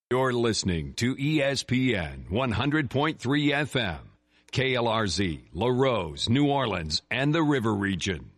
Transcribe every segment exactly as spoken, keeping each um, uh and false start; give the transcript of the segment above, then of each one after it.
You're listening to E S P N one hundred point three F M, K L R Z, La Rose, New Orleans, and the River Region.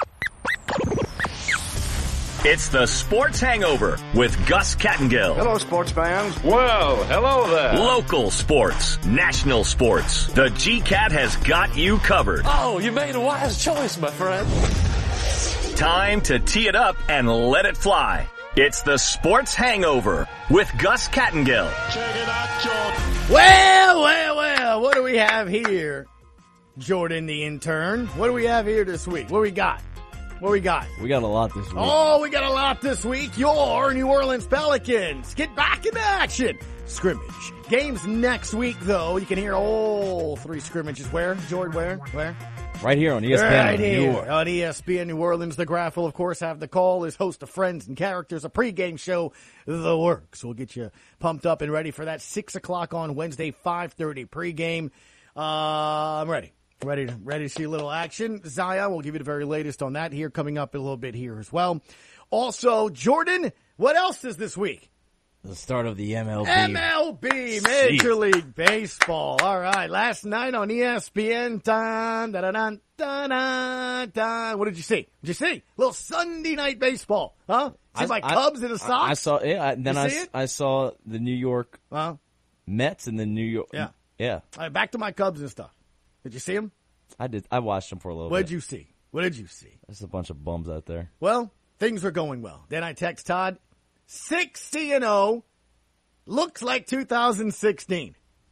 It's the Sports Hangover with Gus Kattengill. Hello, sports fans. Well, hello there. Local sports, national sports. The G-Cat has got you covered. Oh, you made a wise choice, my friend. Time to tee it up and let it fly. It's the Sports Hangover with Gus Kattengill. Check it out, Jordan. Well, well, well, what do we have here? Jordan the intern. What do we have here this week? What do we got? What do we got? We got a lot this week. Oh, we got a lot this week. Your New Orleans Pelicans get back in action. Scrimmage. Games next week, though. You can hear all three scrimmages. Where, Jordan? Where? Where? Right here on E S P N. Right here New York. on E S P N New Orleans. The Graph will, of course, have the call. His host of Friends and Characters, a pregame show, The Works. We'll get you pumped up and ready for that six o'clock on Wednesday, five thirty pregame. Uh, I'm ready. Ready to, ready to see a little action. Zion, we'll give you the very latest on that here coming up in a little bit here as well. Also, Jordan, what else is this week? The start of the M L B. M L B, Major League Baseball. All right, last night on E S P N, dun, dun, dun, dun, dun, dun. What did you see? Did you see? A little Sunday night baseball, huh? See I, my I, Cubs in the Sox? I, I saw it. I, then You I, see it? I saw the New York Huh? Mets and the New York. Yeah. Yeah. All right, back to my Cubs and stuff. Did you see them? I did. I watched them for a little What bit. did you see? What did you see? There's a bunch of bums out there. Well, things were going well. Then I text Todd, sixty and oh, looks like two thousand sixteen.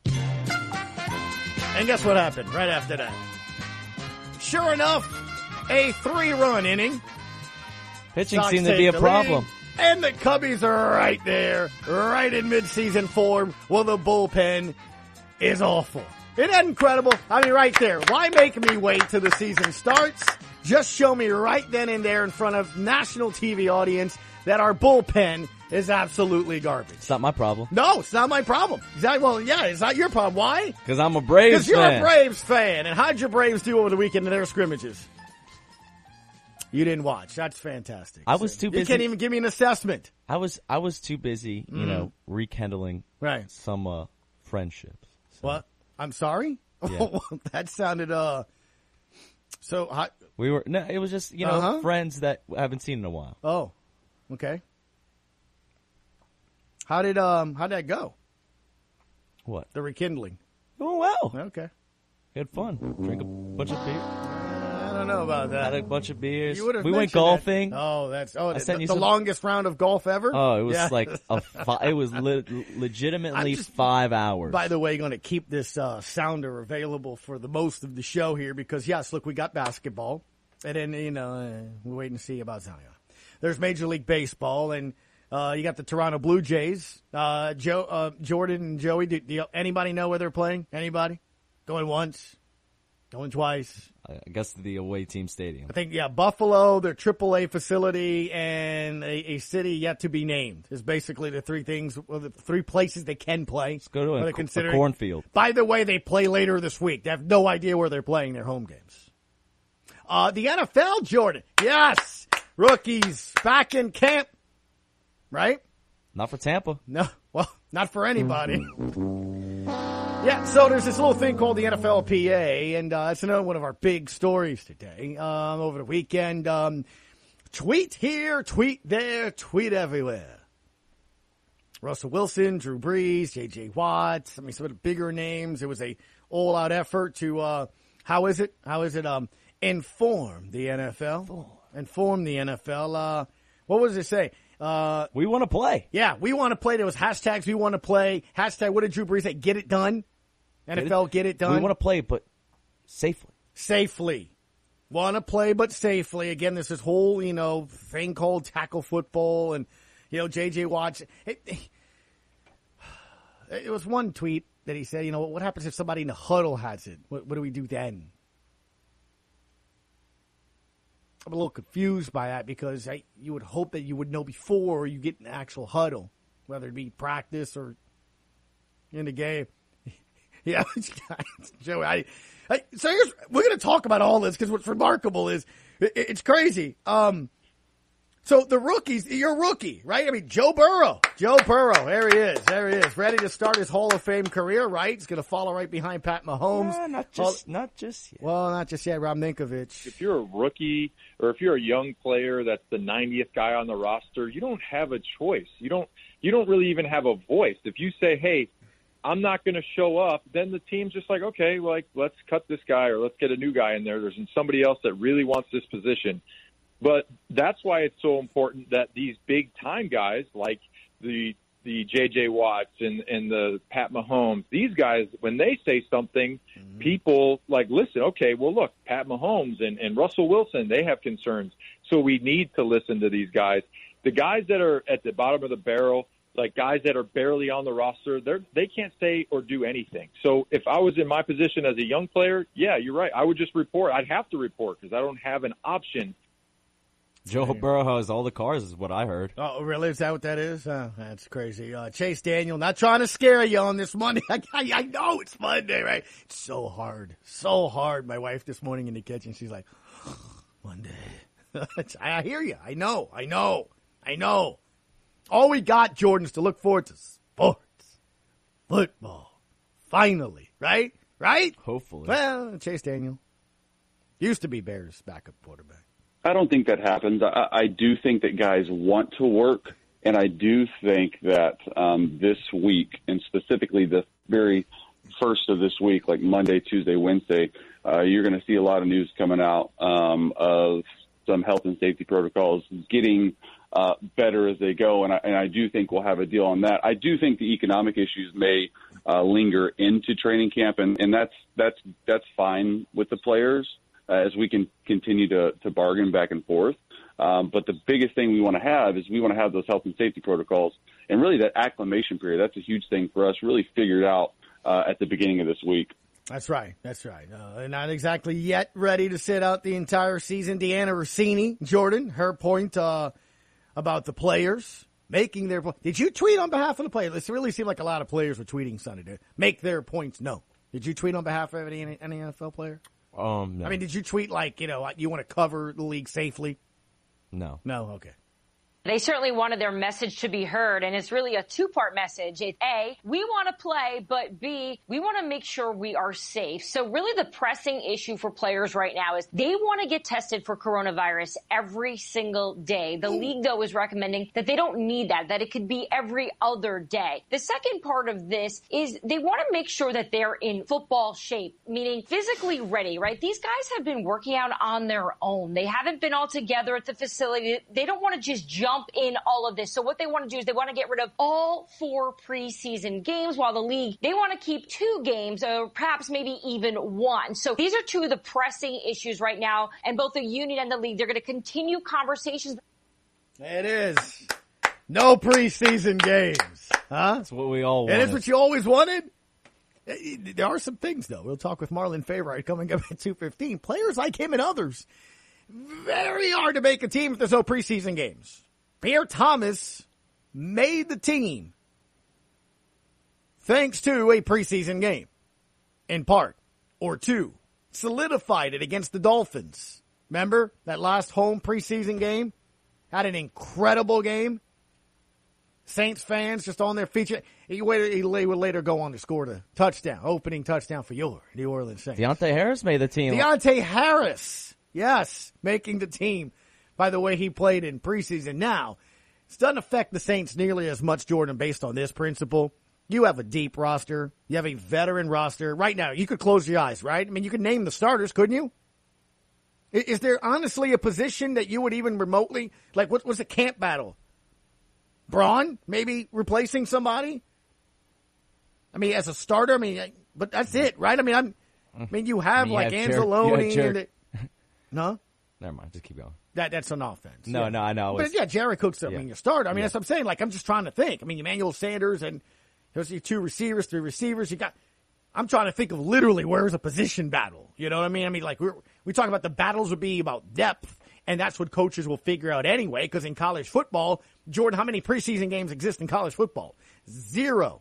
And guess what happened right after that? Sure enough, a three-run inning. Pitching Sox seemed to take be a the problem. lead, and the Cubbies are right there, right in midseason form. Well, the bullpen is awful. Isn't that incredible? I mean, right there. Why make me wait till the season starts? Just show me right then and there in front of national T V audience that our bullpen is absolutely garbage. It's not my problem. No, it's not my problem. Exactly. Well, yeah, it's not your problem. Why? Because I'm a Braves Because you're fan. a Braves fan. And how'd your Braves do over the weekend in their scrimmages? You didn't watch. That's fantastic. I was too busy. You can't even give me an assessment. I was I was too busy, you Mm. know, rekindling Right. some uh, friendships. So What? I'm sorry? Yeah. That sounded, uh, so hot. We were no, it was just you know Uh-huh. friends that I haven't seen in a while. Oh, okay. How did, um, how did that go? What? The rekindling. Oh well, Okay. we had fun. Drink a bunch of beer. I don't know about that. Had a bunch of beers. You would have we went mentioned golfing. that. Oh, that's, oh, the, sent you the some- longest round of golf ever? Oh, it was Yeah. like a fi- it was le- legitimately I'm just- five hours. By the way, going to keep this uh, sounder available for the most of the show here because, yes, look, we got basketball. And then, you know, uh, we're waiting to see about Zion. There's Major League Baseball, and uh, you got the Toronto Blue Jays. Uh, Joe, uh, Jordan and Joey, do, do anybody know where they're playing? Anybody? Going once? Going twice? I guess the away team stadium. I think, yeah, Buffalo, their triple A facility, and a, a city yet to be named is basically the three things, well, the three places they can play. Let's go to What a, they're a considering. cornfield. By the way, they play later this week. They have no idea where they're playing their home games. Uh, the N F L, Jordan. Yes. Rookies back in camp. Right? Not for Tampa. No. Well, not for anybody. Yeah, so there's this little thing called the N F L P A, and uh, it's another one of our big stories today. Um, over the weekend, um, tweet here, tweet there, tweet everywhere. Russell Wilson, Drew Brees, J J Watt, I mean, some of the bigger names. It was a all-out effort to, uh, how is it? How is it, um, inform the N F L? Inform, inform the N F L. Uh, what was it say? Uh, We want to play. yeah, we want to play. There was hashtags, we want to play. Hashtag, what did Drew Brees say? Get it done. N F L, get it done. We want to play, but safely. Safely. Want to play, but safely. Again, there's this whole, you know, thing called tackle football, and, you know, J J Watt. It, it was one tweet that he said, you know, what happens if somebody in the huddle has it? What, what do we do then? I'm a little confused by that because I, you would hope that you would know before you get in the actual huddle, whether it be practice or in the game. Yeah, Joey. I, I, so here's, we're going to talk about all this because what's remarkable is it, it's crazy. Um, so the rookies, you're a rookie, right? I mean, Joe Burrow, Joe Burrow, there he is, there he is. Ready to start his Hall of Fame career, right? He's going to follow right behind Pat Mahomes. Nah, not just, not just yet. Well, not just yet. Rob Ninkovich. If you're a rookie or if you're a young player that's the ninetieth guy on the roster, you don't have a choice. You don't. You don't really even have a voice. If you say, "Hey, I'm not going to show up," then the team's just like, "Okay, like let's cut this guy or let's get a new guy in there. There's somebody else that really wants this position." But that's why it's so important that these big time guys like the the J J Watts and, and the Pat Mahomes, these guys, when they say something, mm-hmm. people like, listen, okay, well, look, Pat Mahomes and, and Russell Wilson, they have concerns. So we need to listen to these guys. The guys that are at the bottom of the barrel, like guys that are barely on the roster, they're, they can't say or do anything. So if I was in my position as a young player, yeah, you're right. I would just report. I'd have to report because I don't have an option. Joe Burrow has all the cars is what I heard. Oh, really? Is that what that is? Oh, that's crazy. Uh, Chase Daniel, not trying to scare you on this Monday. I, I, I know it's Monday, right? It's so hard. So hard. My wife this morning in the kitchen, she's like, Monday. I hear you. I know. I know. I know. All we got, Jordan, is to look forward to sports. Football. Finally. Right? Right? Hopefully. Well, Chase Daniel. Used to be Bears' backup quarterback. I don't think that happens. I, I do think that guys want to work, and I do think that um, this week, and specifically the very first of this week, like Monday, Tuesday, Wednesday, uh, you're going to see a lot of news coming out um, of some health and safety protocols getting uh, better as they go, and I, and I do think we'll have a deal on that. I do think the economic issues may uh, linger into training camp, and, and that's that's that's fine with the players. Uh, as we can continue to, to bargain back and forth. Um, but the biggest thing we want to have is we want to have those health and safety protocols and really that acclimation period. That's a huge thing for us, really figured out uh, at the beginning of this week. That's right. That's right. Uh, they're not exactly yet ready to sit out the entire season. Deanna Rossini, Jordan, her point uh, about the players making their point. Did you tweet on behalf of the players? It really seemed like a lot of players were tweeting Sunday to make their points known. Did you tweet on behalf of any, any N F L player? Um, no. I mean, did you tweet like, you know, you want to cover the league safely? No. No? Okay. They certainly wanted their message to be heard, and it's really a two-part message. It's A, we want to play, but B, we want to make sure we are safe. So really the pressing issue for players right now is they want to get tested for coronavirus every single day. The league, though, is recommending that they don't need that, that it could be every other day. The second part of this is they want to make sure that they're in football shape, meaning physically ready, right? These guys have been working out on their own. They haven't been all together at the facility. They don't want to just jump in all of this. So what they want to do is they want to get rid of all four preseason games, while the league, they want to keep two games or perhaps maybe even one. So these are two of the pressing issues right now, and both the union and the league, they're going to continue conversations. It is. No preseason games. Huh? That's what we all wanted. And it's what you always wanted? There are some things, though. We'll talk with Marlon Favorite coming up at two fifteen. Players like him and others, very hard to make a team if there's no preseason games. Pierre Thomas made the team thanks to a preseason game, in part, or two. Solidified it against the Dolphins. Remember that last home preseason game? Had an incredible game. Saints fans just on their feet. He would later go on to score the touchdown, opening touchdown for your New Orleans Saints. Deontay Harris made the team. Deontay Harris, yes, making the team by the way he played in preseason. Now, it doesn't affect the Saints nearly as much, Jordan, based on this principle. You have a deep roster. You have a veteran roster. Right now, you could close your eyes, right? I mean, you could name the starters, couldn't you? Is there honestly a position that you would even remotely, like what was the camp battle? Braun, maybe replacing somebody? I mean, as a starter, I mean, but that's it, right? I mean, I'm, I mean, you have I mean, you like have Anzalone. Jer- and the, no? Never mind, just keep going. That That's an offense. No, yeah. no, I know. But yeah, Jared Cook's, I yeah. mean, your starter. I mean, yeah. that's what I'm saying. Like, I'm just trying to think. I mean, Emmanuel Sanders and there's your two receivers, three receivers. You got, I'm trying to think of literally where's a position battle. You know what I mean? I mean, like, we're, we talk about the battles would be about depth, and that's what coaches will figure out anyway, because in college football, Jordan, how many preseason games exist in college football? Zero.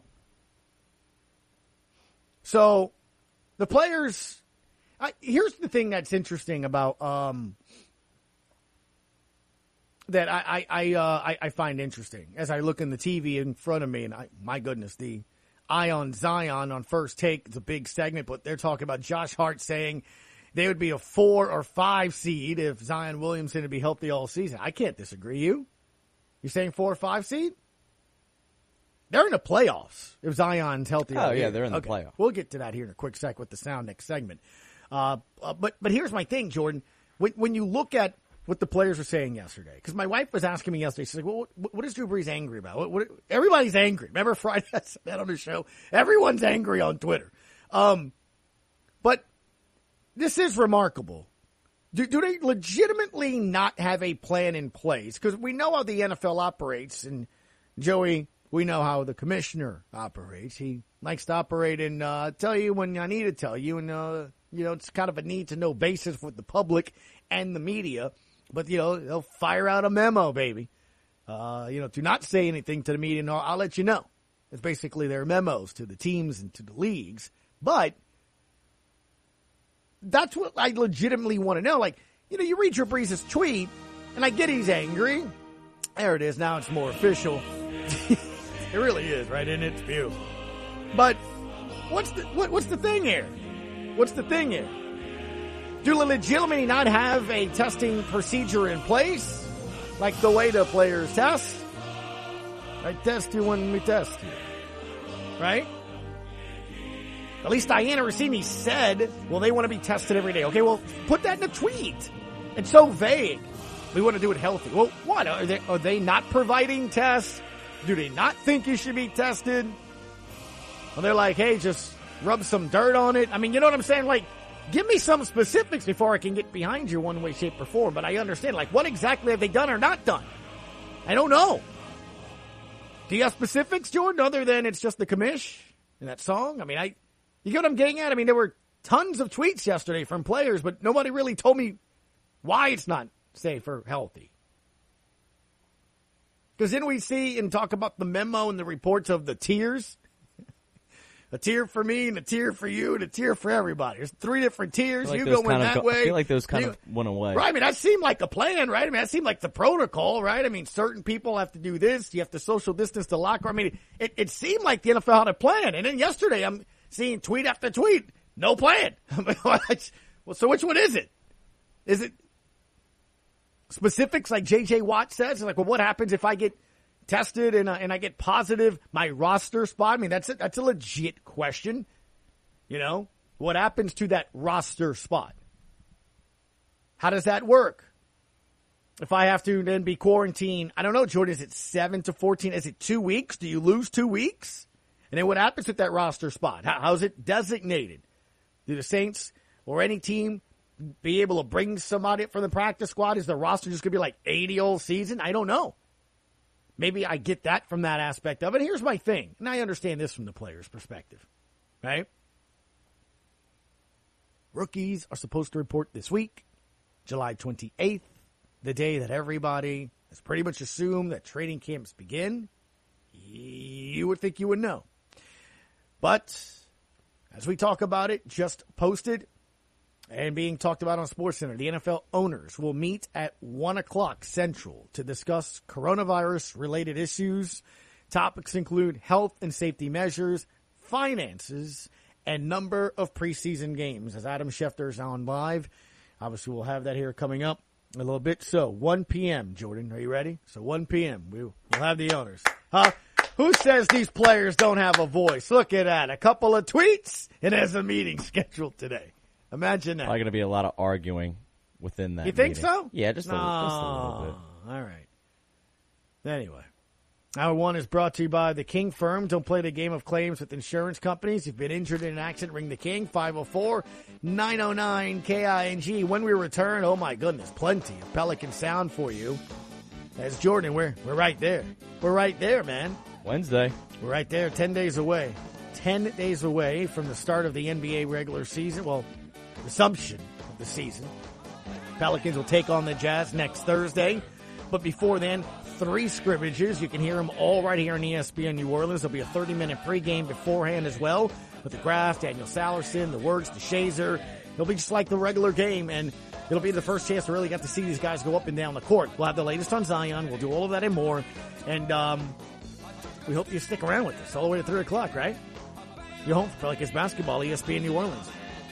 So, the players, I, here's the thing that's interesting about, um, that I I I, uh, I I find interesting as I look in the T V in front of me, and I, my goodness, the Eye on Zion on First Take. It's a big segment, but they're talking about Josh Hart saying they would be a four or five seed if Zion Williamson would be healthy all season. I can't disagree. You? You're saying four or five seed? They're in the playoffs if Zion's healthy. Oh, yeah, they're in the okay. playoffs. We'll get to that here in a quick sec with the sound next segment. Uh, uh, but but here's my thing, Jordan. When, when you look at what the players were saying yesterday, because my wife was asking me yesterday, she's like, well, what, what is Drew Brees angry about? What, what, everybody's angry. Remember Friday, I said that on the show? Everyone's angry on Twitter. Um, but this is remarkable. Do, do they legitimately not have a plan in place? Because we know how the N F L operates, and Joey, we know how the commissioner operates. He likes to operate and uh, tell you when I need to tell you, and uh, you know it's kind of a need-to-know basis with the public and the media. But, you know, they'll fire out a memo, baby. Uh, you know, do not say anything to the media, and I'll, I'll let you know. It's basically their memos to the teams and to the leagues. But that's what I legitimately want to know. Like, you know, you read Drew Brees' tweet, and I get he's angry. There it is. Now it's more official. It really is, right? And it's beautiful. But what's the what, what's the thing here? What's the thing here? Do they legitimately not have a testing procedure in place? Like the way the players test? I test you when we test you. Right? At least Diana Rossini said, well, they want to be tested every day. Okay, well, put that in a tweet. It's so vague. We want to do it healthy. Well, what? Are they, are they not providing tests? Do they not think you should be tested? Well, they're like, hey, just rub some dirt on it. I mean, you know what I'm saying? Like, give me some specifics before I can get behind you one way, shape, or form. But I understand, like, what exactly have they done or not done? I don't know. Do you have specifics, Jordan, other than it's just the commish in that song? I mean, I, you get what I'm getting at? I mean, there were tons of tweets yesterday from players, but nobody really told me why it's not safe or healthy. Because then we see and talk about the memo and the reports of the tiers. A tier for me and a tier for you and a tier for everybody. There's three different tiers. Like you go in that go, way. I feel like those kind you, of went away. Right. I mean, that seemed like a plan, right? I mean, that seemed like the protocol, right? I mean, certain people have to do this. You have to social distance the locker. I mean, it, it seemed like the N F L had a plan. And then yesterday I'm seeing tweet after tweet. No plan. Well, so which one is it? Is it specifics like J J Watt says? Like, well, what happens if I get tested and, uh, and I get positive, my roster spot? I mean, that's a, that's a legit question. You know, what happens to that roster spot? How does that work? If I have to then be quarantined, I don't know, Jordan, is it seven to fourteen? Is it two weeks? Do you lose two weeks? And then what happens with that roster spot? How, how's it designated? Do the Saints or any team be able to bring somebody from the practice squad? Is the roster just going to be like eighty all season? I don't know. Maybe I get that from that aspect of it. Here's my thing, and I understand this from the player's perspective, right? Rookies are supposed to report this week, July twenty-eighth, the day that everybody has pretty much assumed that training camps begin. You would think you would know. But as we talk about it, just posted and being talked about on SportsCenter, the N F L owners will meet at one o'clock Central to discuss coronavirus-related issues. Topics include health and safety measures, finances, and number of preseason games. As Adam Schefter is on live, obviously we'll have that here coming up in a little bit. So one p.m., Jordan, are you ready? So one p.m., we'll have the owners. Huh? Who says these players don't have a voice? Look at that. A couple of tweets, and there's a meeting scheduled today. Imagine that. Probably going to be a lot of arguing within that You think meeting. so? Yeah, just a, no. just a little bit. All right. Anyway. Hour one is brought to you by the King Firm. Don't play the game of claims with insurance companies. If you've been injured in an accident, ring the King, five oh four, nine oh nine, K I N G. When we return, oh my goodness, plenty of Pelican sound for you. As Jordan, we're, we're right there. We're right there, man. Wednesday. We're right there, ten days away. ten days away from the start of the N B A regular season. Well, resumption of the season. Pelicans will take on the Jazz next Thursday. But before then, three scrimmages. You can hear them all right here on E S P N New Orleans. There'll be a thirty-minute pregame beforehand as well with the Graf, Daniel Sallerson, the Words, the Shazer. It'll be just like the regular game. And it'll be the first chance to really get to see these guys go up and down the court. We'll have the latest on Zion. We'll do all of that and more. And um, we hope you stick around with us all the way to three o'clock, right? You're home for Pelicans basketball, E S P N New Orleans.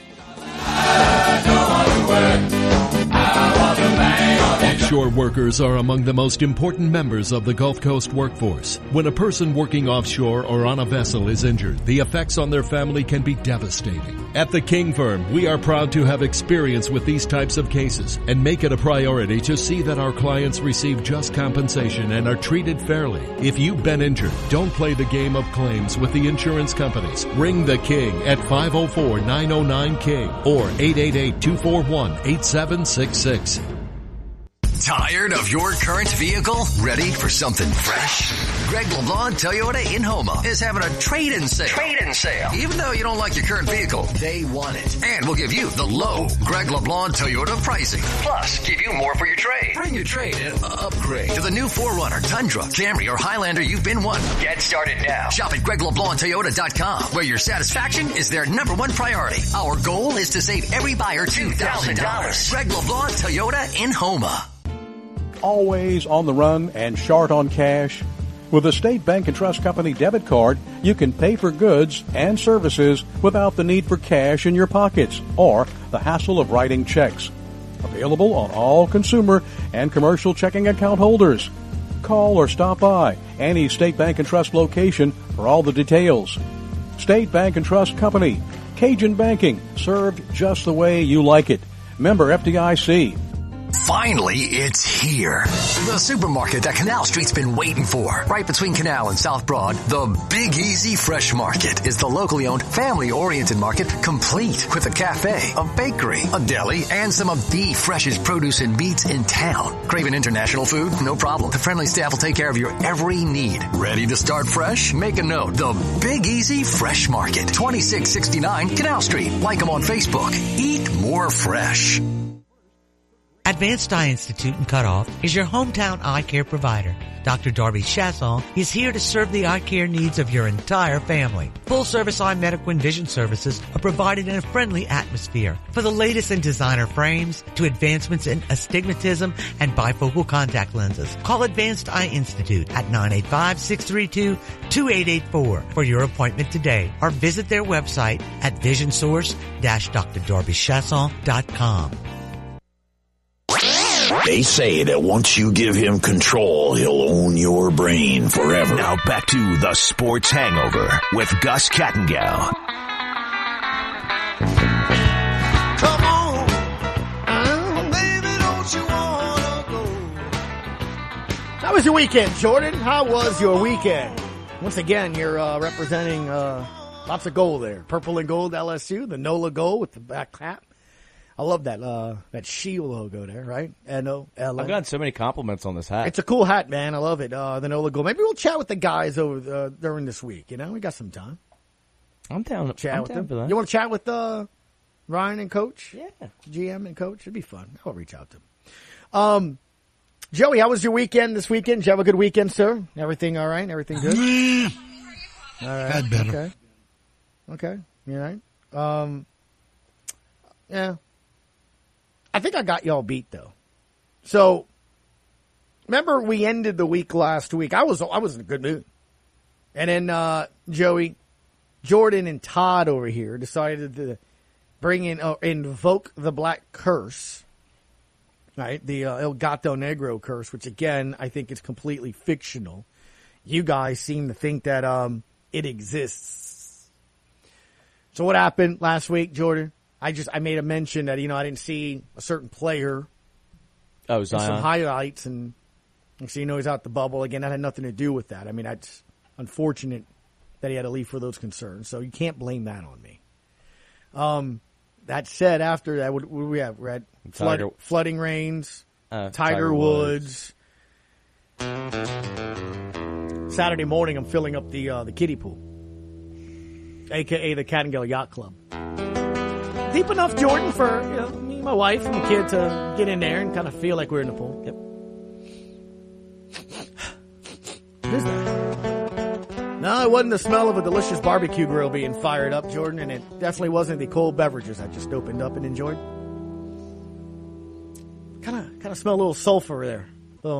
Offshore workers are among the most important members of the Gulf Coast workforce. When a person working offshore or on a vessel is injured, the effects on their family can be devastating. At the King Firm, we are proud to have experience with these types of cases and make it a priority to see that our clients receive just compensation and are treated fairly. If you've been injured, don't play the game of claims with the insurance companies. Ring the King at five oh four, nine oh nine, King or eight eight eight, two four one, eight seven six six. Tired of your current vehicle? Ready for something fresh? Greg LeBlanc Toyota in Houma is having a trade-in sale. Trade-in sale. Even though you don't like your current vehicle, they want it. And we'll give you the low Greg LeBlanc Toyota pricing. Plus, give you more for your trade. Bring your trade and upgrade to the new four runner, Tundra, Camry, or Highlander you've been wanting. Get started now. Shop at greg leblanc toyota dot com, where your satisfaction is their number one priority. Our goal is to save every buyer two thousand dollars. Greg LeBlanc Toyota in Houma. Always on the run and short on cash? With a State Bank and Trust Company debit card, you can pay for goods and services without the need for cash in your pockets or the hassle of writing checks. Available on all consumer and commercial checking account holders. Call or stop by any State Bank and Trust location for all the details. State Bank and Trust Company. Cajun banking, served just the way you like it. Member F D I C. Finally, it's here. The supermarket that Canal Street's been waiting for. Right between Canal and South Broad, the Big Easy Fresh Market is the locally owned, family-oriented market, complete with a cafe, a bakery, a deli, and some of the freshest produce and meats in town. Craving international food? No problem. The friendly staff will take care of your every need. Ready to start fresh? Make a note. The Big Easy Fresh Market, twenty-six sixty-nine Canal Street. Like them on Facebook. Eat more fresh. Advanced Eye Institute in Cutoff is your hometown eye care provider. Doctor Darby Chasson is here to serve the eye care needs of your entire family. Full-service eye medical and vision services are provided in a friendly atmosphere. For the latest in designer frames to advancements in astigmatism and bifocal contact lenses, call Advanced Eye Institute at nine eight five, six three two, two eight eight four for your appointment today, or visit their website at vision source dash d r darby chasson dot com. They say that once you give him control, he'll own your brain forever. Now back to the Sports Hangover with Gus Kattengell. Come on, oh, baby, don't you wanna go? How was your weekend, Jordan? How was your weekend? Once again, you're uh, representing uh, lots of gold there. Purple and gold L S U, the NOLA gold with the back hat. I love that uh, that Shield logo there, right? N O L A. I've gotten so many compliments on this hat. It's a cool hat, man. I love it. Uh, the NOLA gold. Maybe we'll chat with the guys over uh, during this week. You know, we got some time. I'm down. Chat I'm with down them. for that. You want to chat with uh, Ryan and Coach? Yeah, G M and Coach. It'd be fun. I'll reach out to them. Um, Joey, how was your weekend this weekend? Did you have a good weekend, sir? Everything all right? Everything good? all right. Had better. Okay. Okay. You all right? Um, yeah. I think I got y'all beat though. So, remember we ended the week last week. I was I was in a good mood, and then uh, Joey, Jordan, and Todd over here decided to bring in uh, invoke the black curse, right? The uh, El Gato Negro curse, which again I think is completely fictional. You guys seem to think that um, it exists. So what happened last week, Jordan? I just I made a mention that, you know, I didn't see a certain player. Oh, Zion. Some highlights, and so you know he's out the bubble again. That had nothing to do with that. I mean, that's unfortunate that he had to leave for those concerns. So you can't blame that on me. Um, that said, after that, what, what do we have? We're at flood, Tiger, flooding rains, uh, Tiger, Tiger Woods. Woods. Saturday morning, I'm filling up the uh, the kiddie pool, a k a the Kattengell Yacht Club. Deep enough, Jordan, for you know, me, my wife, and the kid to get in there and kind of feel like we're in the pool. Yep. What is that? No, it wasn't the smell of a delicious barbecue grill being fired up, Jordan, and it definitely wasn't the cold beverages I just opened up and enjoyed. I smell a little sulfur there. Little...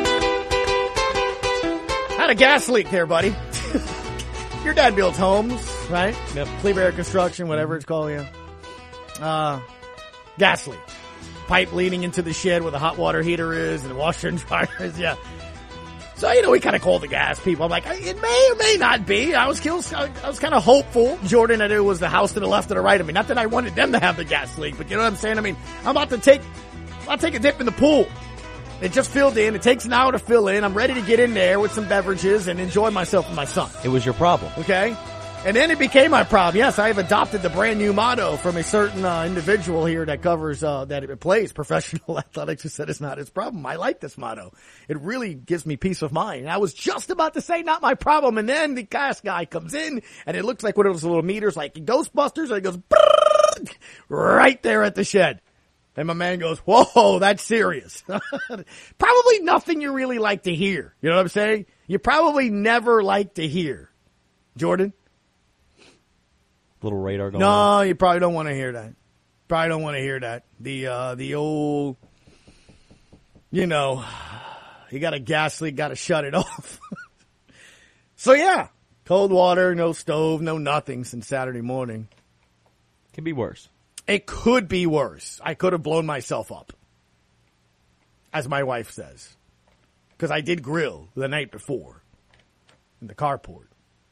Had a gas leak there, buddy. Your dad builds homes, right? Yep. Cleave Air Construction, whatever it's called, yeah. Uh, gas leak. Pipe leading into the shed where the hot water heater is and the washer and dryer is, yeah. So, you know, we kind of called the gas people. I'm like, it may or may not be. I was, I was kind of hopeful, Jordan, that it was the house to the left or the right of me. Not that I wanted them to have the gas leak, but you know what I'm saying? I mean, I'm about to take, I'll take a dip in the pool. It just filled in. It takes an hour to fill in. I'm ready to get in there with some beverages and enjoy myself with my son. It was your problem. Okay. And then it became my problem. Yes, I have adopted the brand new motto from a certain uh, individual here that covers, uh, that it plays professional athletics, who said it's not his problem. I like this motto. It really gives me peace of mind. And I was just about to say not my problem. And then the gas guy comes in and it looks like one of those little meters like Ghostbusters, and it goes right there at the shed. And my man goes, whoa, that's serious. Probably nothing you really like to hear. You know what I'm saying? You probably never like to hear. Jordan? Little radar going No, on. you probably don't want to hear that. Probably don't want to hear that. The, uh, the old, you know, you got a gas leak, got to shut it off. So yeah, cold water, no stove, no nothing since Saturday morning. Could be worse. It could be worse. I could have blown myself up, as my wife says, because I did grill the night before in the carport.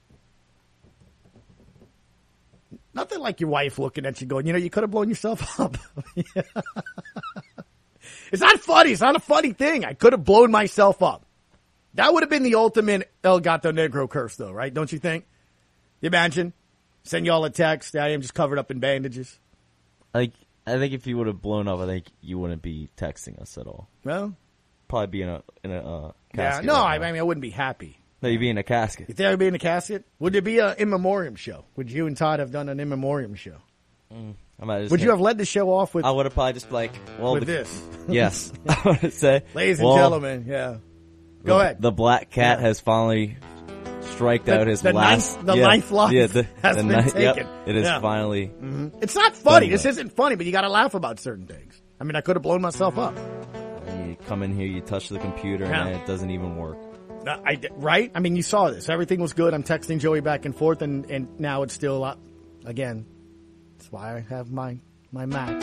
Nothing like your wife looking at you going, you know, you could have blown yourself up. Yeah. It's not funny. It's not a funny thing. I could have blown myself up. That would have been the ultimate El Gato Negro curse, though, right? Don't you think? You imagine? Send y'all a text. I am just covered up in bandages. Like, I think if you would have blown up, I think you wouldn't be texting us at all. Well, probably be in a in a uh, yeah. casket. No, right I, I mean I wouldn't be happy. No, you'd be in a casket. You think I'd be in a casket? Would there be an in memoriam show? Would you and Todd have done an in memoriam show? Mm, I might just would hit, you have led the show off with? I would have probably just like, well, with the, this. Yes, I would say, ladies well, and gentlemen, yeah. Go the, ahead. The black cat yeah. has finally striked the, out his the last. Ninth, the yeah, ninth life yeah, the, has the been ninth, taken. Yep, it is yeah. finally. Mm-hmm. It's not funny. This done. isn't funny, but you got to laugh about certain things. I mean, I could have blown myself up. And you come in here, you touch the computer, yeah. and it doesn't even work. Uh, I, right? I mean, you saw this. Everything was good. I'm texting Joey back and forth, and, and now it's still, uh, again, that's why I have my, my Mac.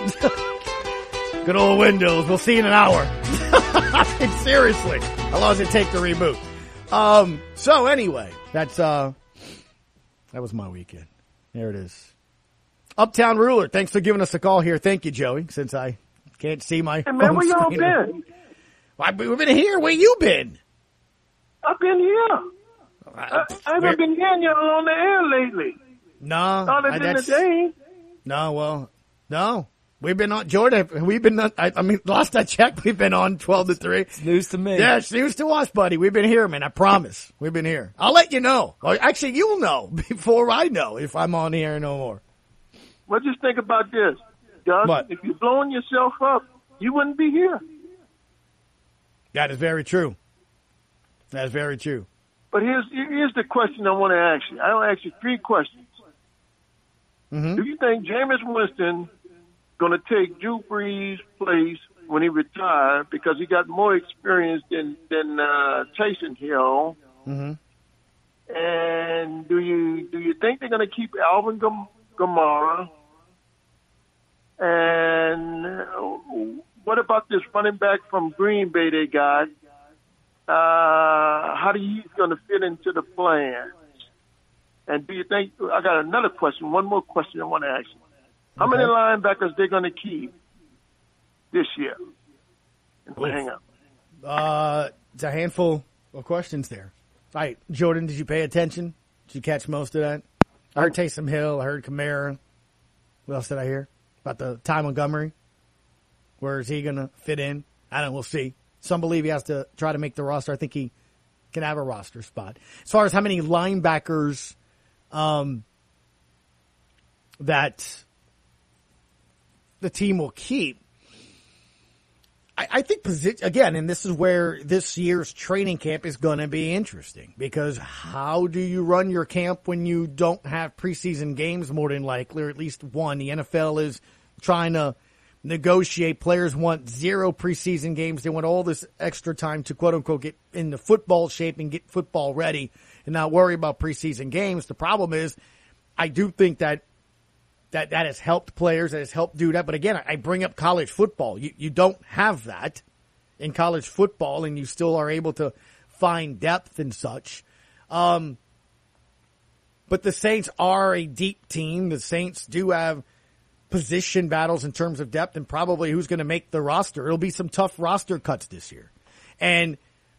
Good old Windows. We'll see you in an hour. Seriously. How long does it take to reboot? Um, so anyway, that's, uh, that was my weekend. There it is. Uptown Ruler, thanks for giving us a call here. Thank you, Joey, since I can't see my Hey, man, where y'all screener. been? Well, we've been here. Where you been? I've been here. I, I haven't been hearing y'all on the air lately. No. Other I, than that's, today. No, well, no. We've been on, Jordan, we've been on, I, I mean, last I checked, we've been on twelve to three. It's news to me. Yeah, it's news to us, buddy. We've been here, man. I promise. We've been here. I'll let you know. Or actually, you'll know before I know if I'm on here no more. Well, just think about this, Gus. What? If you're blowing yourself up, you wouldn't be here. That is very true. That is very true. But here's here's the question I want to ask you. I'll ask you three questions. Mm-hmm. Do you think Jameis Winston going to take Drew Brees' place when he retired because he got more experience than than uh, Taysom Hill? Mm-hmm. And do you do you think they're going to keep Alvin Gam- Kamara? And uh, what about this running back from Green Bay they got? Uh, how do you going to fit into the plan? And do you think, I got another question, one more question I want to ask you. How okay. many linebackers they're going to keep this year? And we'll hang up. Uh, it's a handful of questions there. All right, Jordan, did you pay attention? Did you catch most of that? I heard Taysom Hill. I heard Kamara. What else did I hear? About the Ty Montgomery. Where is he going to fit in? I don't know. We'll see. Some believe he has to try to make the roster. I think he can have a roster spot. As far as how many linebackers um, that the team will keep, I, I think, position, again, and this is where this year's training camp is going to be interesting, because how do you run your camp when you don't have preseason games more than likely, or at least one? The N F L is trying to negotiate. Players want zero preseason games. They want all this extra time to, quote unquote, get in the football shape and get football ready and not worry about preseason games. The problem is, I do think that that, that has helped players, that has helped do that. But again, I bring up college football. You, you don't have that in college football, and you still are able to find depth and such. Um, but the Saints are a deep team. The Saints do have position battles in terms of depth and probably who's going to make the roster. It'll be some tough roster cuts this year. And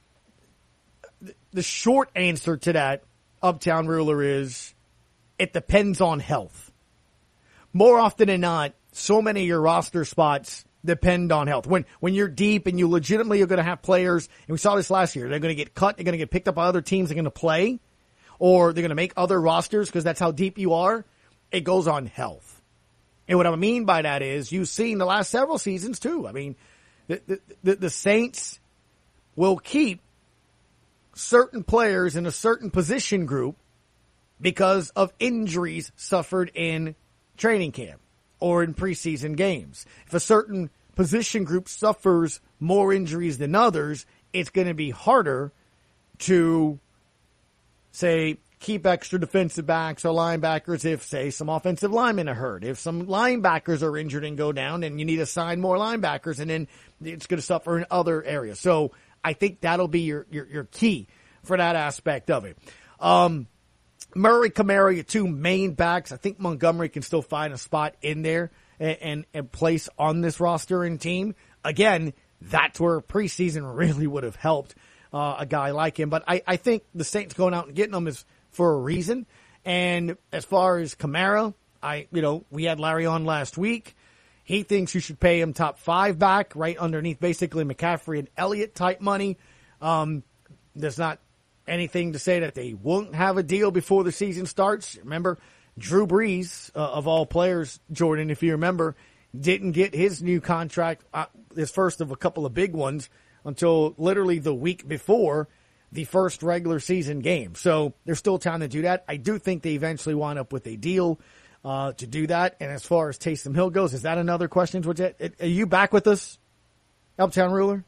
the short answer to that, Uptown Ruler, is it depends on health. More often than not, so many of your roster spots depend on health. When when you're deep and you legitimately are going to have players, and we saw this last year, they're going to get cut, they're going to get picked up by other teams, they're going to play, or they're going to make other rosters because that's how deep you are. It goes on health. And what I mean by that is you've seen the last several seasons too. I mean, the the, the, the Saints will keep certain players in a certain position group because of injuries suffered in training camp or in preseason games. If a certain position group suffers more injuries than others, it's going to be harder to, say, keep extra defensive backs or linebackers if, say, some offensive linemen are hurt. If some linebackers are injured and go down, then you need to sign more linebackers, and then it's going to suffer in other areas. So I think that'll be your, your, your key for that aspect of it. Um, Murray, Kamara, your two main backs. I think Montgomery can still find a spot in there and, and, and place on this roster and team. Again, that's where preseason really would have helped uh, a guy like him. But I, I think the Saints going out and getting him is for a reason. And as far as Kamara, I, you know, we had Larry on last week. He thinks you should pay him top five back, right underneath basically McCaffrey and Elliott type money. Um, there's not anything to say that they won't have a deal before the season starts. Remember, Drew Brees, uh, of all players, Jordan, if you remember, didn't get his new contract, uh, his first of a couple of big ones, until literally the week before the first regular season game. So there's still time to do that. I do think they eventually wind up with a deal uh, to do that. And as far as Taysom Hill goes, is that another question? Are you back with us, Uptown Ruler?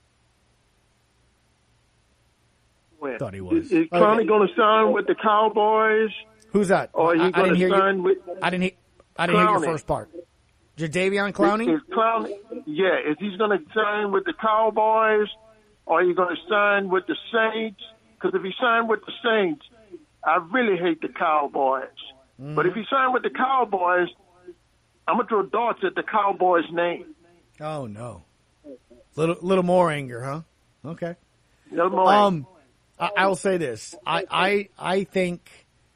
When? Thought he was. Is, is Clowney okay. going to sign with the Cowboys? Who's that? Or I, he going to sign you. with? I didn't. He, I didn't Clowney. hear your first part. Jadeveon Clowney? Is, is Clowney? Yeah. Is he going to sign with the Cowboys, or are you going to sign with the Saints? Because if he signed with the Saints, I really hate the Cowboys. Mm-hmm. But if he signed with the Cowboys, I'm gonna throw darts at the Cowboys' name. Oh no! Little little more anger, huh? Okay. Little more um. anger. I, I will say this. I, I, I think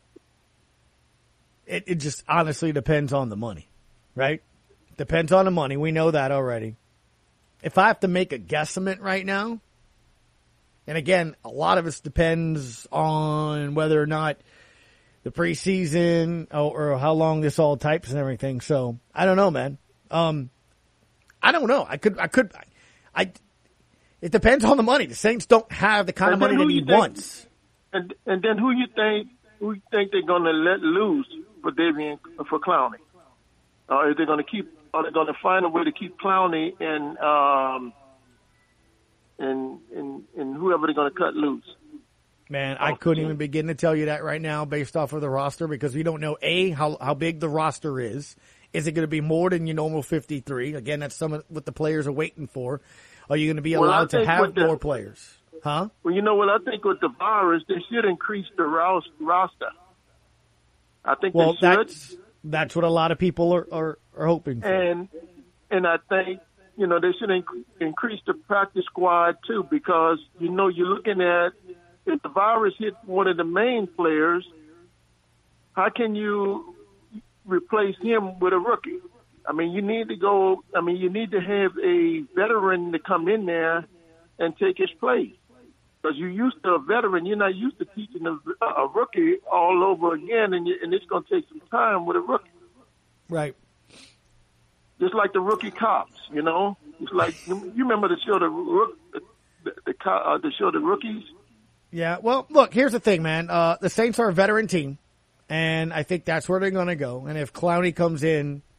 it, it just honestly depends on the money, right? Depends on the money. We know that already. If I have to make a guesstimate right now, and again, a lot of this depends on whether or not the preseason or, or how long this all types and everything. So I don't know, man. Um, I don't know. I could, I could, I, I It depends on the money. The Saints don't have the kind of money that he wants. And and then who you think who you think they're going to let loose for Davian for Clowney? Or are they going to keep? Are they going to find a way to keep Clowney and um and and and whoever they're going to cut loose? Man, I couldn't even begin to tell you that right now based off of the roster because we don't know a how how big the roster is. Is it going to be more than your normal fifty-three? Again, that's some of what the players are waiting for. Are you going to be allowed well, to have the, more players? Huh? Well, you know what? I think with the virus, they should increase the roster. I think well, they should. That's, that's what a lot of people are, are, are hoping for. And and I think, you know, they should inc- increase the practice squad, too, because, you know, you're looking at if the virus hit one of the main players, how can you replace him with a rookie? I mean, you need to go, I mean, you need to have a veteran to come in there and take his place. Because you're used to a veteran. You're not used to teaching a, a rookie all over again, and, you, and it's going to take some time with a rookie. Right. Just like the rookie cops, you know? It's like, you remember the show, the, the, the, the, uh, the show, The Rookies? Yeah, well, look, here's the thing, man. Uh, the Saints are a veteran team, and I think that's where they're going to go. And if Clowney comes in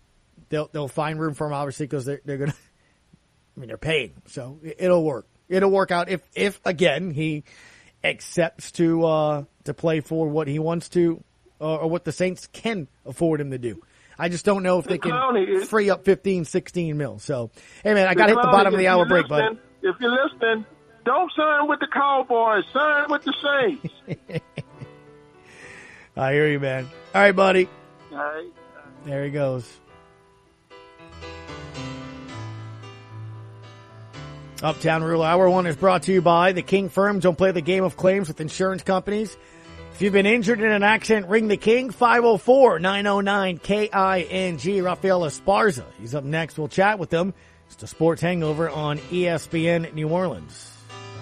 they'll they'll find room for him, obviously, because they're, they're going to, I mean, they're paying him. So it'll work. It'll work out if, if again, he accepts to uh, to play for what he wants to uh, or what the Saints can afford him to do. I just don't know if they can free up fifteen, sixteen mil. So, hey, man, I got to hit the bottom of the hour break, bud. If you're listening, don't sign with the Cowboys. Sign with the Saints. I hear you, man. All right, buddy. All right. There he goes. Uptown Rule Hour one is brought to you by the King Firm. Don't play the game of claims with insurance companies. If you've been injured in an accident, ring the King, five oh four, nine oh nine, K I N G. Rafael Esparza. He's up next. We'll chat with him. It's the Sports Hangover on E S P N New Orleans.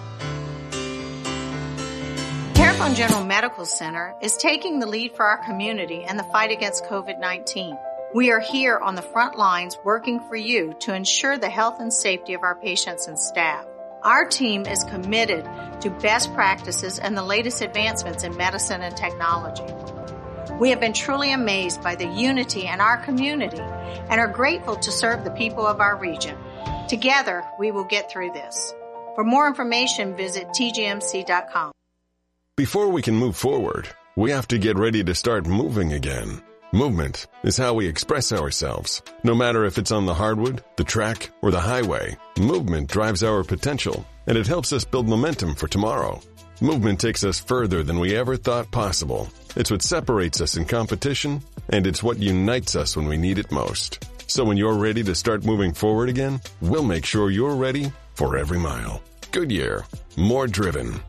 Carafone General Medical Center is taking the lead for our community in the fight against covid nineteen. We are here on the front lines working for you to ensure the health and safety of our patients and staff. Our team is committed to best practices and the latest advancements in medicine and technology. We have been truly amazed by the unity in our community and are grateful to serve the people of our region. Together, we will get through this. For more information, visit T G M C dot com. Before we can move forward, we have to get ready to start moving again. Movement is how we express ourselves. No matter if it's on the hardwood, the track, or the highway, movement drives our potential, and it helps us build momentum for tomorrow. Movement takes us further than we ever thought possible. It's what separates us in competition, and it's what unites us when we need it most. So when you're ready to start moving forward again, we'll make sure you're ready for every mile. Goodyear, more driven.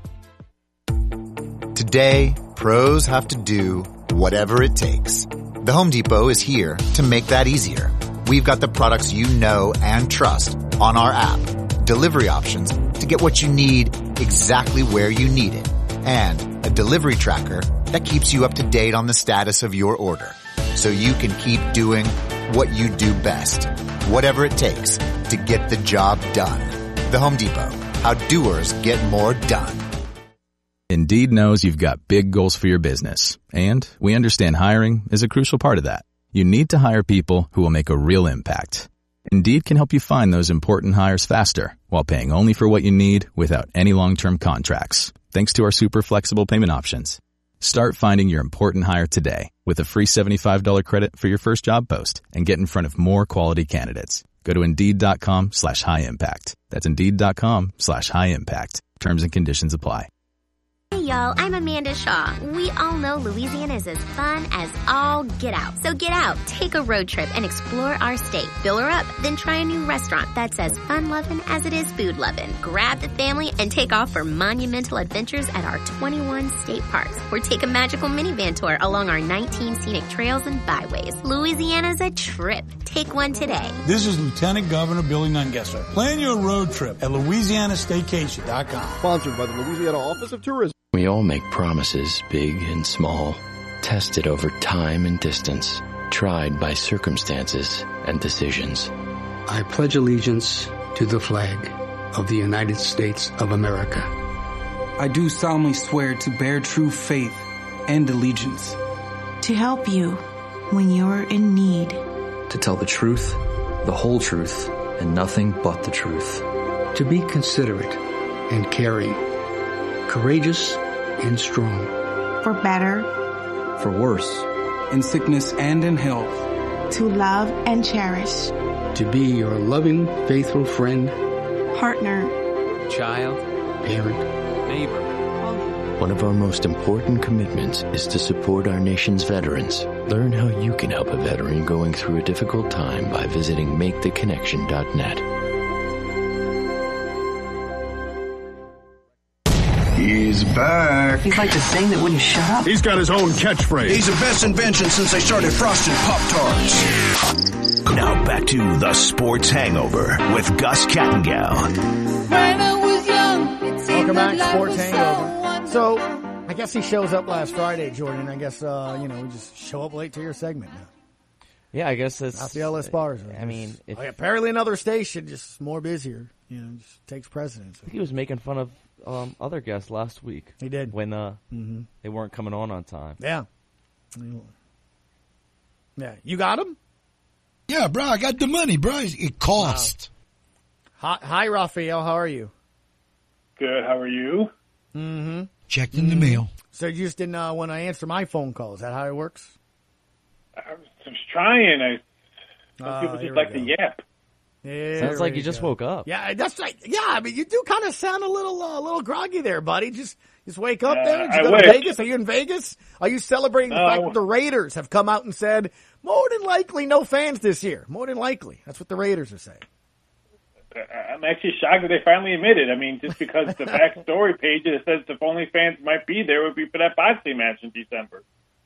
Today, pros have to do whatever it takes. The Home Depot is here to make that easier. We've got the products you know and trust on our app, delivery options to get what you need exactly where you need it, and a delivery tracker that keeps you up to date on the status of your order, so you can keep doing what you do best, whatever it takes to get the job done. The Home Depot, how doers get more done. Indeed knows you've got big goals for your business, and we understand hiring is a crucial part of that. You need to hire people who will make a real impact. Indeed can help you find those important hires faster while paying only for what you need without any long-term contracts, thanks to our super flexible payment options. Start finding your important hire today with a free seventy-five dollars credit for your first job post and get in front of more quality candidates. Go to Indeed.com slash high impact. That's Indeed.com slash high impact. Terms and conditions apply. Hey y'all, I'm Amanda Shaw. We all know Louisiana is as fun as all get out. So get out, take a road trip, and explore our state. Fill her up, then try a new restaurant that's as fun-loving as it is food-loving. Grab the family and take off for monumental adventures at our twenty-one state parks. Or take a magical minivan tour along our nineteen scenic trails and byways. Louisiana's a trip. Take one today. This is Lieutenant Governor Billy Nungesser. Plan your road trip at Louisiana Staycation dot com. Sponsored by the Louisiana Office of Tourism. We all make promises, big and small, tested over time and distance, tried by circumstances and decisions. I pledge allegiance to the flag of the United States of America. I do solemnly swear to bear true faith and allegiance. To help you when you're in need. To tell the truth, the whole truth, and nothing but the truth. To be considerate and caring. Courageous and strong. For better. For worse. In sickness and in health. To love and cherish. To be your loving, faithful friend. Partner. Child. Parent. Neighbor. One of our most important commitments is to support our nation's veterans. Learn how you can help a veteran going through a difficult time by visiting make the connection dot net. He's back. He's like the thing that wouldn't shut up. He's got his own catchphrase. He's the best invention since they started frosting Pop-Tarts. Now back to the Sports Hangover with Gus Kattengell. When I was young, welcome back, Sports Hangover. So, I guess he shows up last Friday, Jordan. I guess, uh, you know, we just show up late to your segment now. Yeah, I guess it's... Rafael Esparza. I mean... If, apparently another station, just more busier, you know, just takes precedence. He was making fun of um, other guests last week. He did. When uh, mm-hmm. they weren't coming on on time. Yeah. Yeah. You got him? Yeah, bro, I got the money, bro. It cost. Wow. Hi, hi, Raphael. How are you? Good. How are you? Mm-hmm. Checked in the mail. So you just didn't uh, want to answer my phone call. Is that how it works? I was just trying. I some Uh, people here just we like go. to yap. There Sounds like we you just go. woke up. Yeah, that's right. Yeah, I mean, you do kind of sound a little, uh, a little groggy there, buddy. Just, just wake up Uh, there. Did you I go wish. to Vegas? Are you in Vegas? Are you celebrating the No. fact that the Raiders have come out and said more than likely no fans this year? More than likely, that's what the Raiders are saying. I'm actually shocked that they finally admitted. I mean, just because the backstory page that says if only fans might be there would be for that boxing match in December.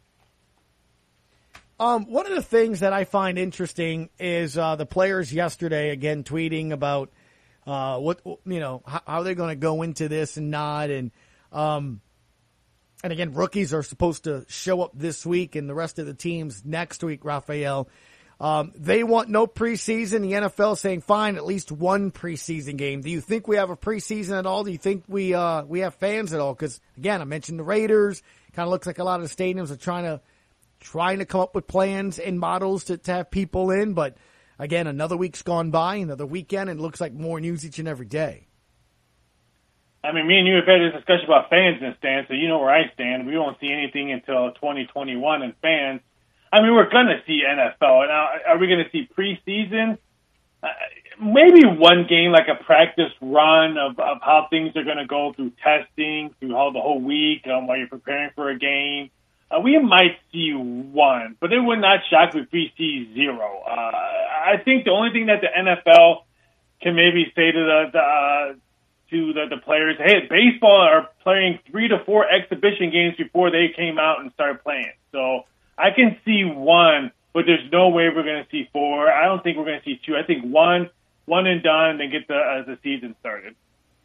Um, one of the things that I find interesting is uh, the players yesterday again tweeting about uh, what you know how, how they're going to go into this and not, and um, and again rookies are supposed to show up this week and the rest of the teams next week. Raphael, um, they want no preseason. The N F L saying fine, at least one preseason game. Do you think we have a preseason at all? Do you think we uh, we have fans at all? Because again, I mentioned the Raiders. Kind of looks like a lot of the stadiums are trying to. Trying to come up with plans and models to, to have people in. But, again, another week's gone by, another weekend, and it looks like more news each and every day. I mean, me and you have had this discussion about fans in the stands, so you know where I stand. We won't see anything until twenty twenty-one, and fans, I mean, we're going to see N F L. Now, are we going to see preseason? Uh, maybe one game, like a practice run of, of how things are going to go through testing, through how the whole week, um, while you're preparing for a game. Uh, we might see one, but it would not shock me if we see zero. Uh, I think the only thing that the N F L can maybe say to the, the uh, to the, the players, hey, baseball are playing three to four exhibition games before they came out and started playing. So I can see one, but there's no way we're going to see four. I don't think we're going to see two. I think one, one and done, then get the uh, the season started.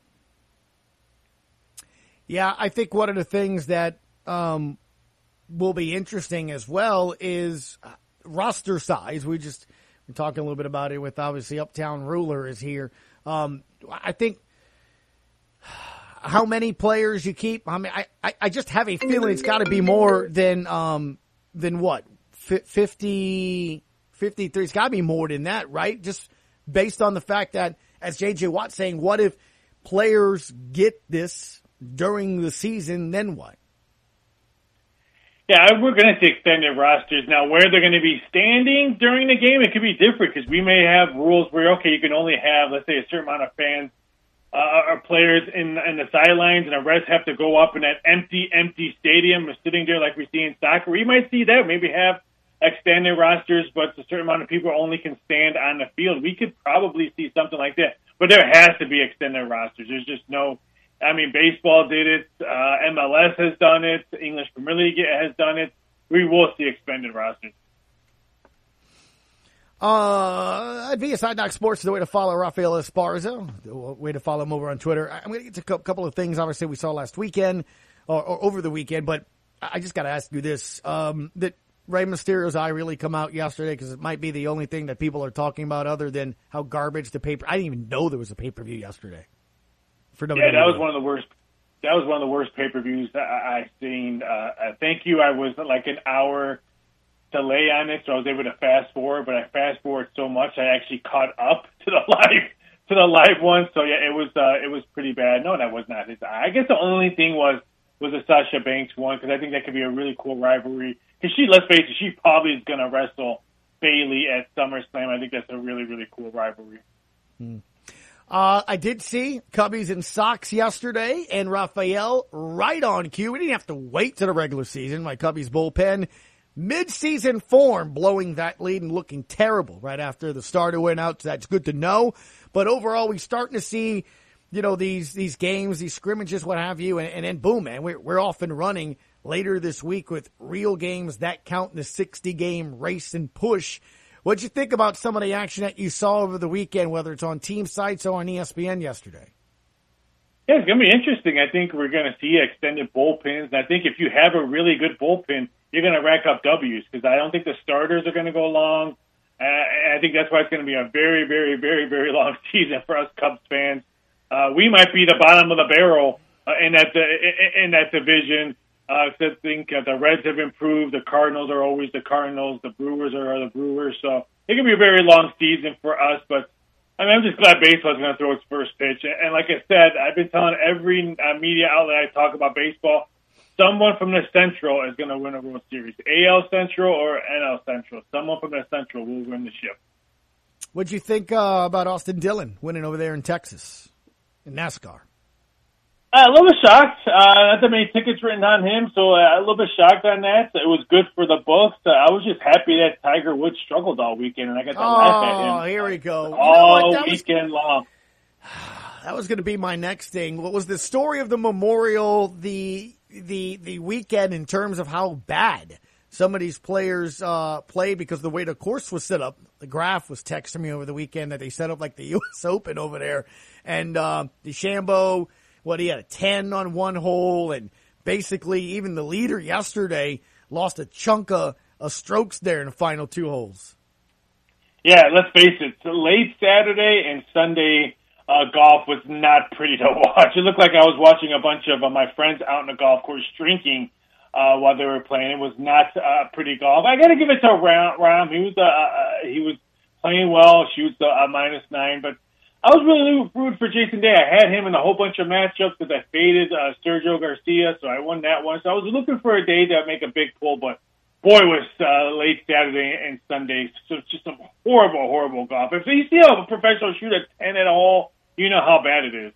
Yeah, I think one of the things that um, will be interesting as well is roster size. We just we're talking a little bit about it with obviously Uptown Ruler is here. Um, I think how many players you keep. I mean, I, I, I just have a feeling it's got to be more than um, than what fifty, fifty-three. It's got to be more than that, right? Just based on the fact that, as J J Watt's saying, what if players get this during the season? Then what? Yeah, we're going to see extended rosters. Now, where they're going to be standing during the game, it could be different because we may have rules where, okay, you can only have, let's say, a certain amount of fans uh, or players in, in the sidelines, and the rest have to go up in that empty, empty stadium or sitting there like we see in soccer. We might see that, maybe have extended rosters, but a certain amount of people only can stand on the field. We could probably see something like that. But there has to be extended rosters. There's just no... I mean, baseball did it. Uh, M L S has done it. English Premier League has done it. We will see expanded rosters. Uh, at V S I Doc Sports is the way to follow Rafael Esparza. The way to follow him over on Twitter. I'm going to get to a couple of things, obviously, we saw last weekend or, or over the weekend, but I just got to ask you this. Um, that Rey Mysterio's eye really come out yesterday because it might be the only thing that people are talking about other than how garbage the paper. I didn't even know there was a pay-per-view yesterday. For yeah, that was one of the worst. That was one of the worst pay-per-views that I, I've seen. Uh, uh, thank you. I was like an hour delay on it, so I was able to fast forward. But I fast forward so much, I actually caught up to the live to the live one. So yeah, it was uh, it was pretty bad. No, that was not his. I guess the only thing was was the Sasha Banks one because I think that could be a really cool rivalry. Because she, let's face it, she probably is going to wrestle Bayley at SummerSlam. I think that's a really really cool rivalry. Hmm. Uh, I did see Cubbies in socks yesterday, and Raphael right on cue. We didn't have to wait to the regular season. My Cubbies bullpen, mid-season form, blowing that lead and looking terrible right after the starter went out. So that's good to know. But overall, we're starting to see, you know, these these games, these scrimmages, what have you, and, and then boom, man, we're we're off and running later this week with real games that count in the sixty-game race and push. What'd you think about some of the action that you saw over the weekend, whether it's on team sites or on E S P N yesterday? Yeah, it's going to be interesting. I think we're going to see extended bullpens. And I think if you have a really good bullpen, you're going to rack up W's because I don't think the starters are going to go long. Uh, I think that's why it's going to be a very, very, very, very long season for us Cubs fans. Uh, we might be the bottom of the barrel uh, in that uh, in that division. Uh, I think uh, the Reds have improved. The Cardinals are always the Cardinals. The Brewers are the Brewers. So it could be a very long season for us, but I mean, I'm just glad baseball's going to throw its first pitch. And like I said, I've been telling every uh, media outlet I talk about baseball, someone from the Central is going to win a World Series. A L Central or N L Central. Someone from the Central will win the ship. What'd you think uh, about Austin Dillon winning over there in Texas in NASCAR? Uh, a little bit shocked. Uh, not that many tickets written on him, so uh, a little bit shocked on that. It was good for the books. Uh, I was just happy that Tiger Woods struggled all weekend, and I got to oh, laugh at him. Oh, here we go. All you know weekend was, long. That was going to be my next thing. What was the story of the Memorial, the the the weekend in terms of how bad some of these players uh, played because of the way the course was set up? The Graph was texting me over the weekend that they set up like the U S Open over there, and uh, DeChambeau. What, he had a ten on one hole, and basically even the leader yesterday lost a chunk of, of strokes there in the final two holes. Yeah, let's face it. Late Saturday and Sunday uh, golf was not pretty to watch. It looked like I was watching a bunch of uh, my friends out in the golf course drinking uh, while they were playing. It was not uh, pretty golf. I got to give it to Rahm. Rahm. He was uh, uh, he was playing well. Shoots a uh, minus nine, but I was really rooting for Jason Day. I had him in a whole bunch of matchups because I faded uh, Sergio Garcia, so I won that one. So I was looking for a day to make a big pull, but boy, was uh, late Saturday and Sunday. So it's just some horrible, horrible golf. If you see a professional shoot a ten at a hole, you know how bad it is.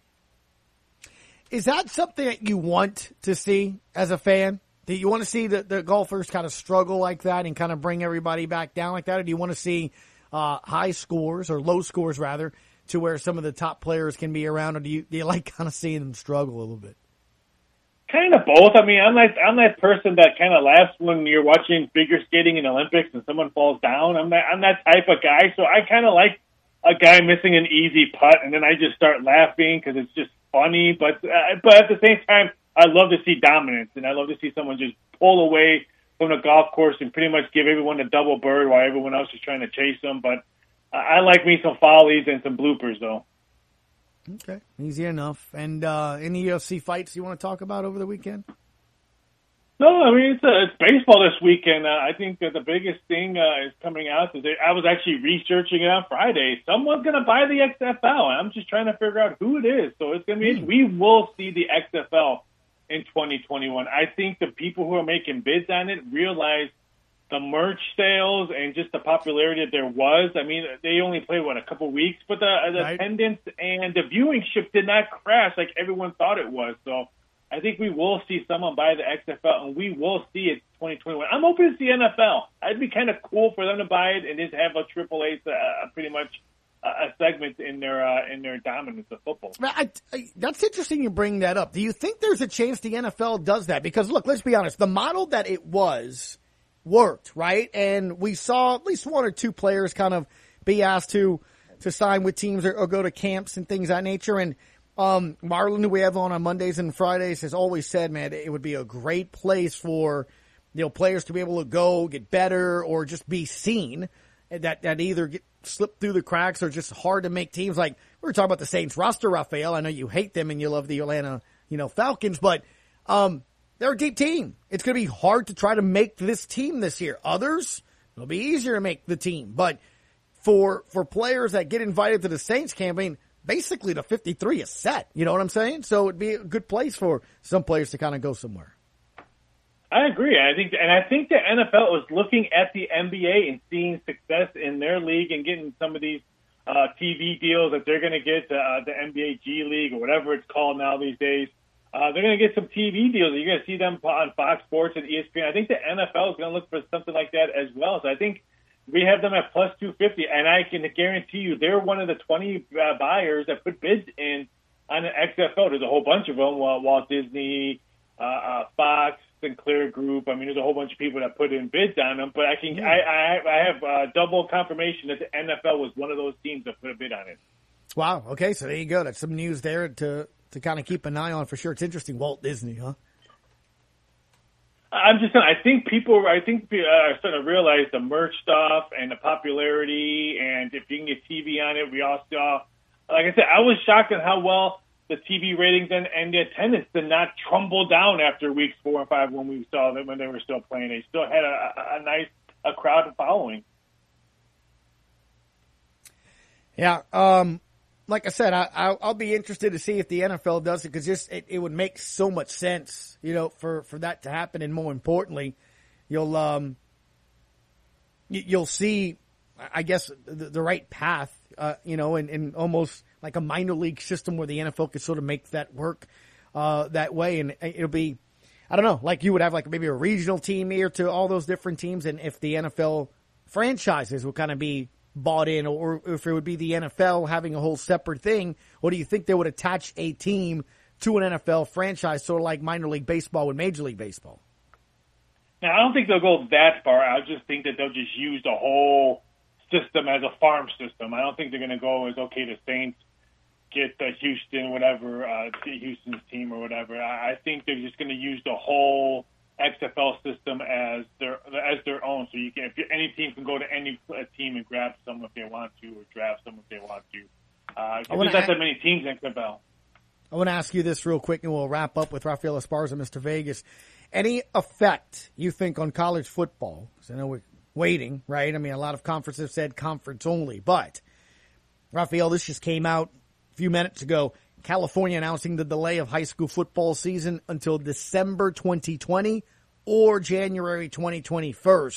Is that something that you want to see as a fan? Do you want to see the, the golfers kind of struggle like that and kind of bring everybody back down like that? Or do you want to see uh, high scores or low scores, rather, to where some of the top players can be around, or do you, do you like kind of seeing them struggle a little bit? Kind of both. I mean, I'm that, I'm that person that kind of laughs when you're watching figure skating in the Olympics and someone falls down. I'm that, I'm that type of guy, so I kind of like a guy missing an easy putt, and then I just start laughing because it's just funny. But, uh, but at the same time, I love to see dominance, and I love to see someone just pull away from the golf course and pretty much give everyone a double bird while everyone else is trying to chase them. But I like me some follies and some bloopers, though. Okay, easy enough. And uh, any U F C fights you want to talk about over the weekend? No, I mean, it's, uh, it's baseball this weekend. Uh, I think that the biggest thing uh, is coming out today. I was actually researching it on Friday. Someone's going to buy the X F L, and I'm just trying to figure out who it is. So it's going to be, mm. we will see the X F L in twenty twenty-one. I think the people who are making bids on it realize the merch sales and just the popularity that there was. I mean, they only played, what, a couple weeks, but the, the right. attendance and the viewership did not crash like everyone thought it was. So I think we will see someone buy the X F L, and we will see it twenty twenty-one. I'm open to see N F L. It'd be kind of cool for them to buy it and just have a Triple A, uh, pretty much uh, a segment in their uh, in their dominance of football. I, I, that's interesting you bring that up. Do you think there's a chance the N F L does that? Because, look, let's be honest. The model that it was worked, right? And we saw at least one or two players kind of be asked to to sign with teams or, or go to camps and things of that nature. And um, Marlon, who we have on on Mondays and Fridays, has always said, man, it would be a great place for, you know, players to be able to go get better or just be seen. That that either get slip through the cracks or just hard to make teams. Like we were talking about the Saints roster, Raphael. I know you hate them and you love the Atlanta, you know, Falcons, but um. they're a deep team. It's going to be hard to try to make this team this year. Others, it'll be easier to make the team. But for for players that get invited to the Saints campaign, basically the fifty-three is set. You know what I'm saying? So it'd be a good place for some players to kind of go somewhere. I agree. I think, and I think the N F L is looking at the N B A and seeing success in their league and getting some of these uh, T V deals that they're going to get, uh, the N B A G League or whatever it's called now these days. Uh, they're going to get some T V deals. You're going to see them on Fox Sports and E S P N. I think the N F L is going to look for something like that as well. So I think we have them at plus two fifty, and I can guarantee you they're one of the twenty uh, buyers that put bids in on the X F L. There's a whole bunch of them, Walt Disney, uh, uh, Fox, Sinclair Group. I mean, there's a whole bunch of people that put in bids on them. But I can, yeah. I, I, I have uh, double confirmation that the N F L was one of those teams that put a bid on it. Wow. Okay, so there you go. That's some news there to to kind of keep an eye on for sure. It's interesting, Walt Disney, huh? I'm just saying, I think people, I think people are starting to realize the merch stuff and the popularity, and if you can get T V on it, we all saw. Like I said, I was shocked at how well the T V ratings and, and the attendance did not tumble down after weeks four and five when we saw them when they were still playing. They still had a, a, a nice a crowd following. Yeah. Um, like I said, I, I'll, I'll be interested to see if the N F L does it because just it, it would make so much sense, you know, for, for that to happen. And more importantly, you'll um, you'll see, I guess, the, the right path, uh, you know, and, and almost like a minor league system where the N F L could sort of make that work uh, that way. And it'll be, I don't know, like you would have like maybe a regional team here to all those different teams. And if the N F L franchises would kind of be bought in, or if it would be the N F L having a whole separate thing, or do you think they would attach a team to an N F L franchise, sort of like minor league baseball with Major League Baseball? Now, I don't think they'll go that far. I just think that they'll just use the whole system as a farm system. I don't think they're going to go as, okay, the Saints get the Houston, whatever, uh, Houston's team or whatever. I think they're just going to use the whole X F L system as their as their own. So you can, if any team can go to any team and grab some if they want to, or draft some if they want to. Uh, there's not that many teams in X F L. I want to ask you this real quick, and we'll wrap up with Rafael Esparza, Mister Vegas. Any effect you think on college football? Because I know we're waiting, right? I mean, a lot of conferences have said conference only, but Rafael, this just came out a few minutes ago. California announcing the delay of high school football season until December twenty twenty or January twenty twenty-one.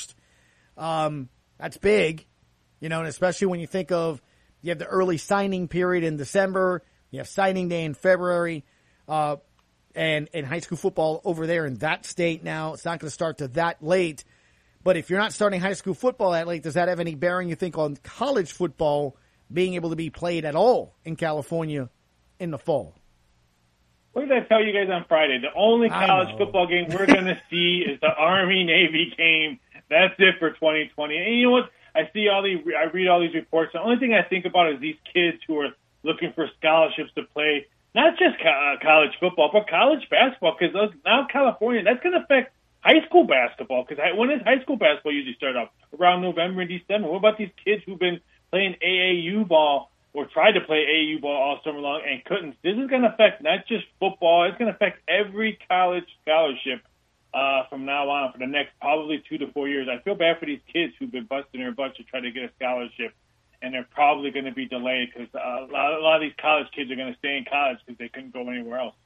Um, that's big, you know, and especially when you think of you have the early signing period in December, you have signing day in February, uh, and, and high school football over there in that state now. It's not going to start to that late. But if you're not starting high school football that late, does that have any bearing, you think, on college football being able to be played at all in California in the fall? What did I tell you guys on Friday? The only college football game we're going to see is the Army-Navy game. That's it for twenty twenty. And you know what? I see all these, I read all these reports. The only thing I think about is these kids who are looking for scholarships to play, not just co- college football, but college basketball, because now California, that's going to affect high school basketball, because when does high school basketball usually start off? Around November and December. What about these kids who've been playing A A U ball or tried to play A A U ball all summer long and couldn't? This is going to affect not just football. It's going to affect every college scholarship uh, from now on for the next probably two to four years. I feel bad for these kids who've been busting their butts to try to get a scholarship, and they're probably going to be delayed because uh, a, lot, a lot of these college kids are going to stay in college because they couldn't go anywhere else.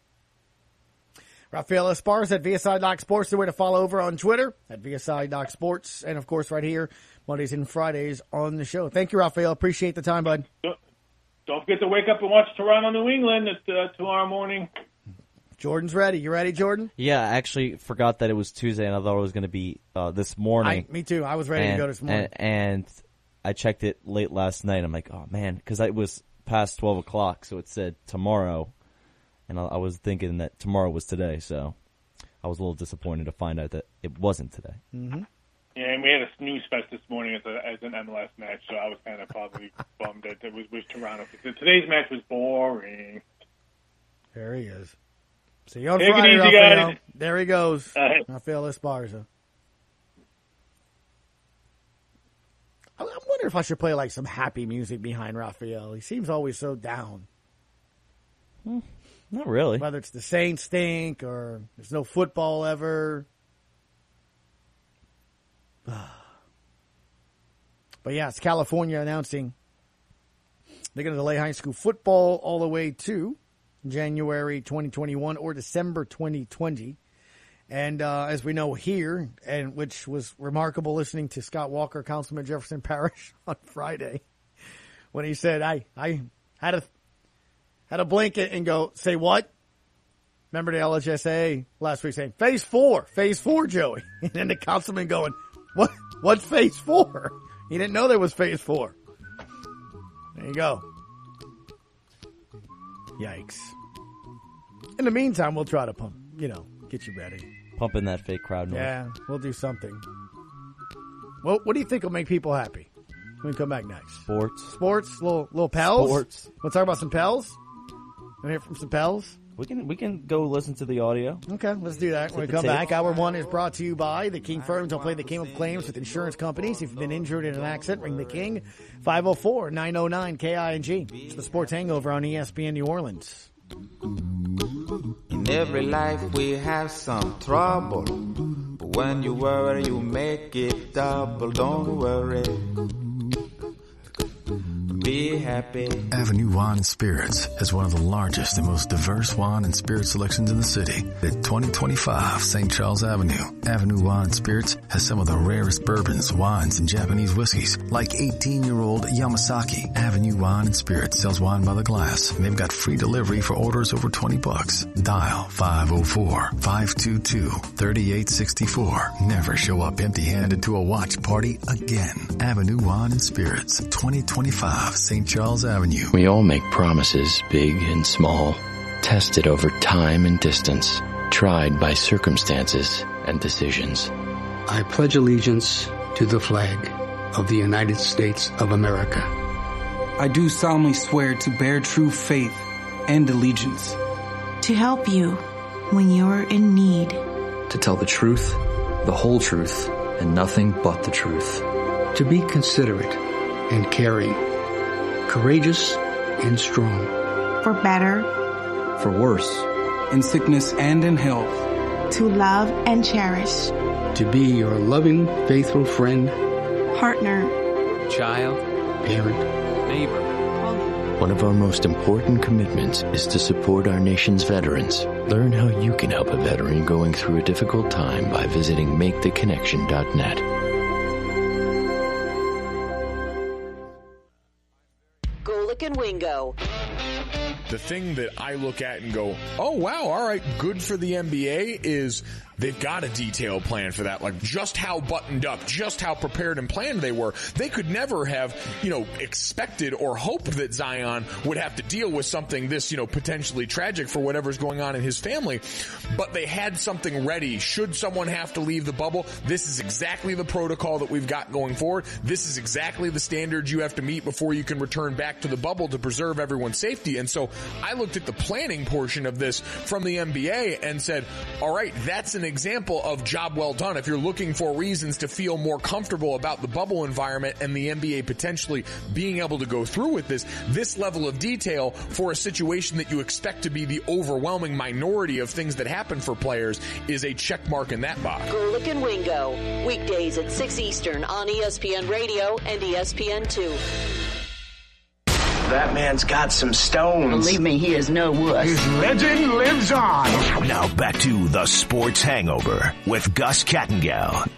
Rafael Esparza at V S I Doc Sports, the way to follow over on Twitter at V S I Doc Sports, and of course right here Mondays and Fridays on the show. Thank you, Rafael. Appreciate the time, bud. Don't forget to wake up and watch Toronto, New England at, uh, tomorrow morning. Jordan's ready. You ready, Jordan? Yeah, I actually forgot that it was Tuesday, and I thought it was going to be uh, this morning. I, me too. I was ready and, to go this morning. And, and I checked it late last night. I'm like, oh, man, because it was past twelve o'clock, so it said tomorrow. And I, I was thinking that tomorrow was today, so I was a little disappointed to find out that it wasn't today. Mm-hmm. Yeah, and we had a snooze fest this morning as, a, as an M L S match, so I was kind of probably bummed that it was, was Toronto. Because today's match was boring. There he is. See you on Take Friday, it easy, Rafael. guys. There he goes, All right. Rafael Esparza. I wonder if I should play like some happy music behind Rafael. He seems always so down. Hmm. Not really. Whether it's the Saints stink or there's no football ever. But yeah, it's California announcing they're going to delay high school football all the way to January twenty twenty-one or December twenty twenty. And uh, as we know here, and which was remarkable listening to Scott Walker, Councilman Jefferson Parish on Friday, when he said, I, I had a had a blink and go, say what? Remember the L H S A last week saying, phase four, phase four, Joey. And then the councilman going, what? What's phase four? He didn't know there was phase four. There you go. Yikes. In the meantime, we'll try to pump, you know, get you ready. Pump in that fake crowd noise. Yeah, we'll do something. Well, what do you think will make people happy when we come back next? Sports. Sports? Little, little pals? Sports. We'll talk about some pals? Want to hear from some pals? We can we can go listen to the audio. Okay, let's do that when we come back. Hour one is brought to you by the King Firms. Don't play the game of claims with insurance companies. If you've been injured in an accident, ring the King. five oh four, nine oh nine, K I N G. It's the Sports Hangover on E S P N New Orleans. In every life we have some trouble, but when you worry you make it double. Don't worry, be happy. Avenue Wine and Spirits has one of the largest and most diverse wine and spirit selections in the city. At twenty twenty-five Saint Charles Avenue, Avenue Wine and Spirits has some of the rarest bourbons, wines, and Japanese whiskeys, like eighteen-year-old Yamasaki. Avenue Wine and Spirits sells wine by the glass, and they've got free delivery for orders over twenty bucks. Dial five oh four, five two two, three eight six four. Never show up empty-handed to a watch party again. Avenue Wine and Spirits, twenty twenty-five Saint Charles Avenue. We all make promises, big and small, tested over time and distance, tried by circumstances and decisions. I pledge allegiance to the flag of the United States of America. I do solemnly swear to bear true faith and allegiance. To help you when you're in need. To tell the truth, the whole truth, and nothing but the truth. To be considerate and caring. Courageous and strong. For better. For worse. In sickness and in health. To love and cherish. To be your loving, faithful friend. Partner. Child. Parent. Neighbor. One of our most important commitments is to support our nation's veterans. Learn how you can help a veteran going through a difficult time by visiting make the connection dot net. Golic and Wingo. The thing that I look at and go, oh, wow, all right, good for the N B A is they've got a detailed plan for that, like just how buttoned up, just how prepared and planned they were. They could never have, you know, expected or hoped that Zion would have to deal with something this, you know, potentially tragic for whatever's going on in his family. But they had something ready. Should someone have to leave the bubble, this is exactly the protocol that we've got going forward. This is exactly the standards you have to meet before you can return back to the bubble to preserve everyone's safety. And so I looked at the planning portion of this from the N B A and said, all right, that's an example of job well done. If you're looking for reasons to feel more comfortable about the bubble environment and the N B A potentially being able to go through with this, this level of detail for a situation that you expect to be the overwhelming minority of things that happen for players is a check mark in that box. Golic and Wingo, weekdays at six Eastern on E S P N Radio and E S P N two. That man's got some stones. Believe me, he is no wuss. His legend lives on. Now back to the Sports Hangover with Gus Kattengell.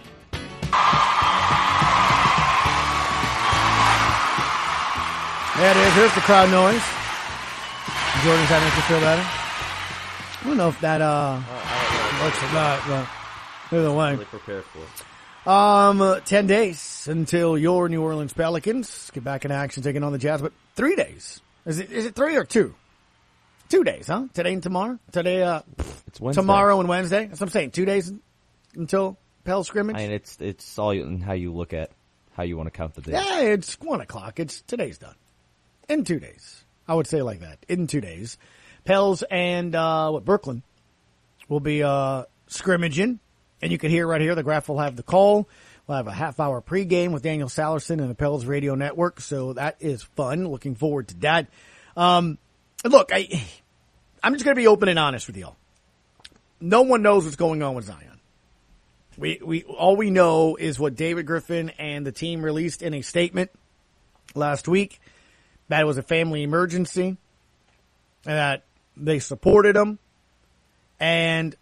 There it is. Here's the crowd noise. Jordan's having to feel better. I don't know if that uh, works or not, but either way. Really prepared for it. Um, ten days until your New Orleans Pelicans get back in action, taking on the Jazz. But three days. Is it? Is it three or two? Two days, huh? Today and tomorrow. Today, uh, it's Wednesday. Tomorrow and Wednesday. That's what I'm saying. Two days until Pell scrimmage. I mean, it's it's all in how you look at how you want to count the days. Yeah, it's one o'clock. It's today's done. In two days, I would say it like that. In two days, Pels and uh, what Brooklyn will be uh, scrimmaging. And you can hear right here, the Graph will have the call. We'll have a half-hour pregame with Daniel Salerson and the Pels Radio Network, so that is fun. Looking forward to that. Um, look, I, I'm just going to be open and honest with y'all. No one knows what's going on with Zion. We, we, all we know is what David Griffin and the team released in a statement last week, that it was a family emergency, and that they supported him, and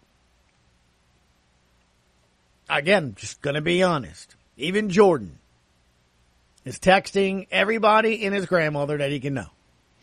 again, just going to be honest. Even Jordan is texting everybody and his grandmother that he can know.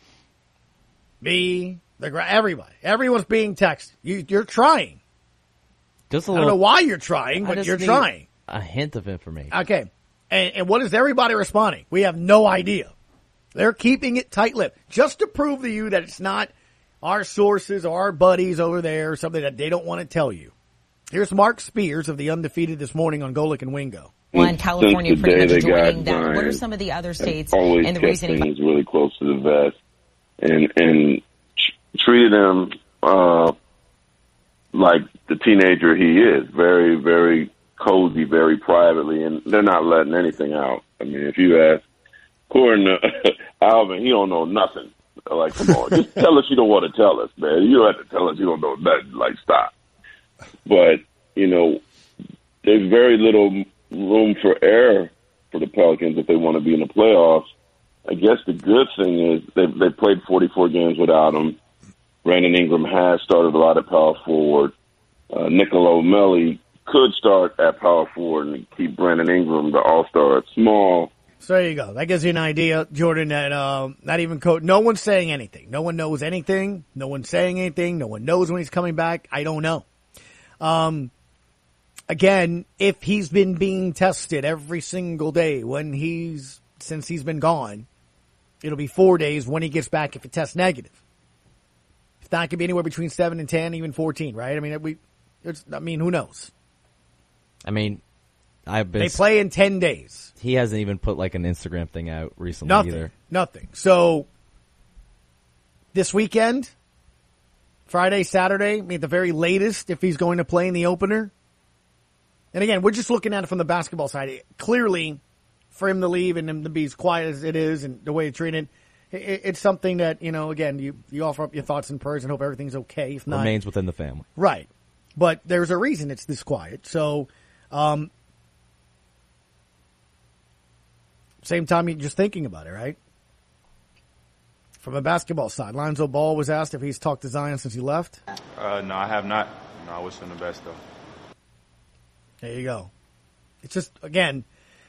Me, the gra- everybody. Everyone's being texted. You, you're trying. Just a I little, don't know why you're trying, I but just you're need trying. A hint of information. Okay. And, and what is everybody responding? We have no idea. They're keeping it tight-lipped just to prove to you that it's not our sources or our buddies over there or something that they don't want to tell you. Here's Mark Spears of The Undefeated this morning on Golic and Wingo. One, California pretty much joining that. What are some of the other states and the reasoning? Always kept things really close to the vest and, and treated him uh, like the teenager he is, very, very cozy, very privately, and they're not letting anything out. I mean, if you ask According to Alvin, he don't know nothing. Like, come on, just tell us you don't want to tell us, man. You don't have to tell us you don't know nothing. Like, stop. But, you know, there's very little room for error for the Pelicans if they want to be in the playoffs. I guess the good thing is they they played forty-four games without him. Brandon Ingram has started a lot at power forward. Uh, Niccolo Melli could start at power forward and keep Brandon Ingram, the all-star, at small. So there you go. That gives you an idea, Jordan, that uh, not even coach, no one's saying anything. No one knows anything. No one's saying anything. No one knows when he's coming back. I don't know. Um, again, if he's been being tested every single day when he's, since he's been gone, it'll be four days when he gets back if it tests negative. If not, it could be anywhere between seven and ten, even fourteen, right? I mean, we, it's, I mean, who knows? I mean, I've been. They play in ten days. He hasn't even put like an Instagram thing out recently Nothing, either. Nothing. So this weekend, Friday, Saturday, I mean, at the very latest, if he's going to play in the opener. And again, we're just looking at it from the basketball side. Clearly, for him to leave and him to be as quiet as it is and the way it's treated, it, it's something that, you know, again, you, you offer up your thoughts and prayers and hope everything's okay. If not, remains within the family. Right. But there's a reason it's this quiet. So, um, same time, you're just thinking about it, right? From a basketball side, Lonzo Ball was asked if he's talked to Zion since he left. Uh, no, I have not. No, I wish him the best, though. There you go. It's just, again,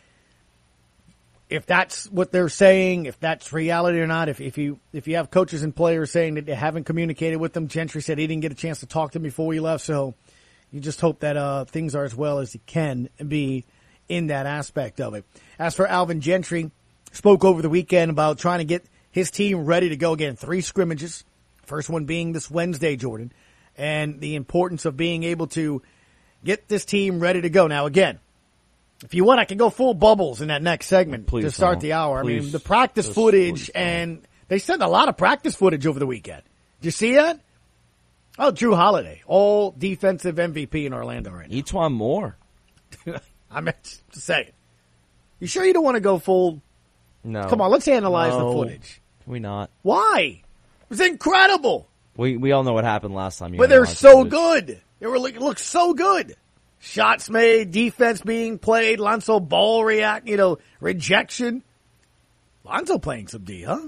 if that's what they're saying, if that's reality or not, if, if you if you have coaches and players saying that they haven't communicated with them, Gentry said he didn't get a chance to talk to them before he left, so you just hope that uh, things are as well as he can be in that aspect of it. As for Alvin Gentry, spoke over the weekend about trying to get his team ready to go again. Three scrimmages, first one being this Wednesday, Jordan, and the importance of being able to get this team ready to go. Now, again, if you want, I can go full bubbles in that next segment Please to start don't. the hour. Please. I mean, the practice Just footage, and they sent a lot of practice footage over the weekend. Did you see that? Oh, Drew Holiday, all defensive M V P in Orlando right now. E'Twaun Moore. I meant to say, you sure you don't want to go full? No. Come on, let's analyze No. the footage. Can we not? Why? It was incredible. We we all know what happened last time. You But they're analyzed so footage. good. They were like, it looks so good. Shots made, defense being played, Lonzo Ball react, you know, rejection. Lonzo playing some D, huh?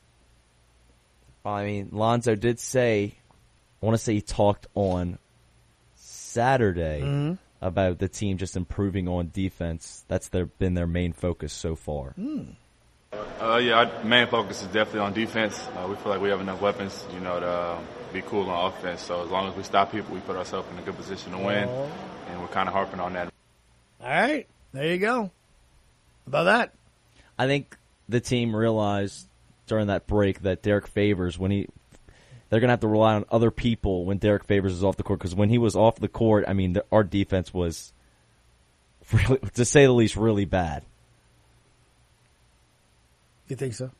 I mean, Lonzo did say, I want to say he talked on Saturday Mhm. about the team just improving on defense. That's their been their main focus so far. Mm. Uh, yeah, our main focus is definitely on defense. Uh, we feel like we have enough weapons, you know, to uh, be cool on offense. So as long as we stop people, we put ourselves in a good position to win, Oh. and we're kind of harping on that. All right, there you go. How about that? I think the team realized during that break that Derek Favors, when he, they're going to have to rely on other people when Derek Favors is off the court. Because when he was off the court, I mean, the, our defense was, really, to say the least, really bad. You think so?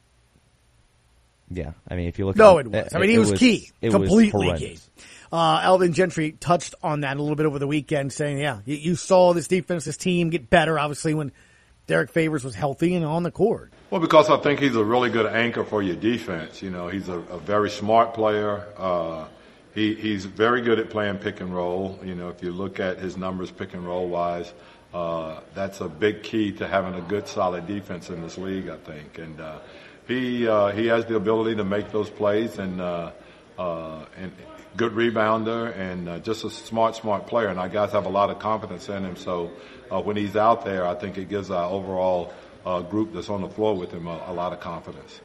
Yeah, I mean, if you look, No, at, it was. I mean, he was, key, it completely was key. Uh, Alvin Gentry touched on that a little bit over the weekend, saying, yeah, you, you saw this defense, this team get better, obviously, when Derek Favors was healthy and on the court. Well, because I think he's a really good anchor for your defense. You know, he's a, a very smart player. Uh, he, he's very good at playing pick and roll. You know, if you look at his numbers pick and roll wise, uh, that's a big key to having a good, solid defense in this league, I think. And, uh, he, uh, he has the ability to make those plays and, uh, uh, and good rebounder and uh, just a smart, smart player. And our guys have a lot of confidence in him. So, uh, when he's out there, I think it gives our overall, uh, group that's on the floor with him a, a lot of confidence.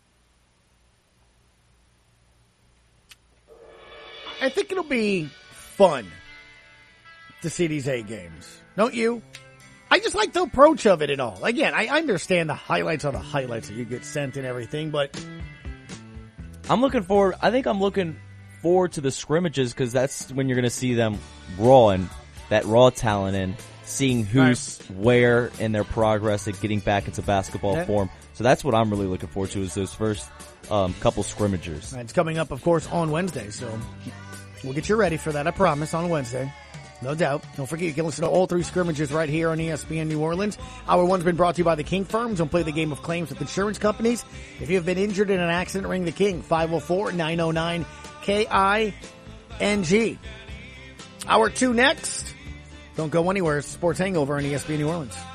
I think it'll be fun to see these eight games. Don't you? I just like the approach of it and all. Again, I understand the highlights are the highlights that you get sent and everything, but I'm looking forward. I think I'm looking forward to the scrimmages because that's when you're going to see them raw and that raw talent and seeing who's right. where in their progress and getting back into basketball yeah. form. So that's what I'm really looking forward to is those first um, couple scrimmagers. It's coming up, of course, on Wednesday. So we'll get you ready for that. I promise on Wednesday. No doubt. Don't forget, you can listen to all three scrimmages right here on E S P N New Orleans. Hour one's been brought to you by the King Firms. Don't play the game of claims with insurance companies. If you have been injured in an accident, ring the King. five oh four, nine oh nine, K I N G. Hour two next. Don't go anywhere. It's Sports Hangover on E S P N New Orleans.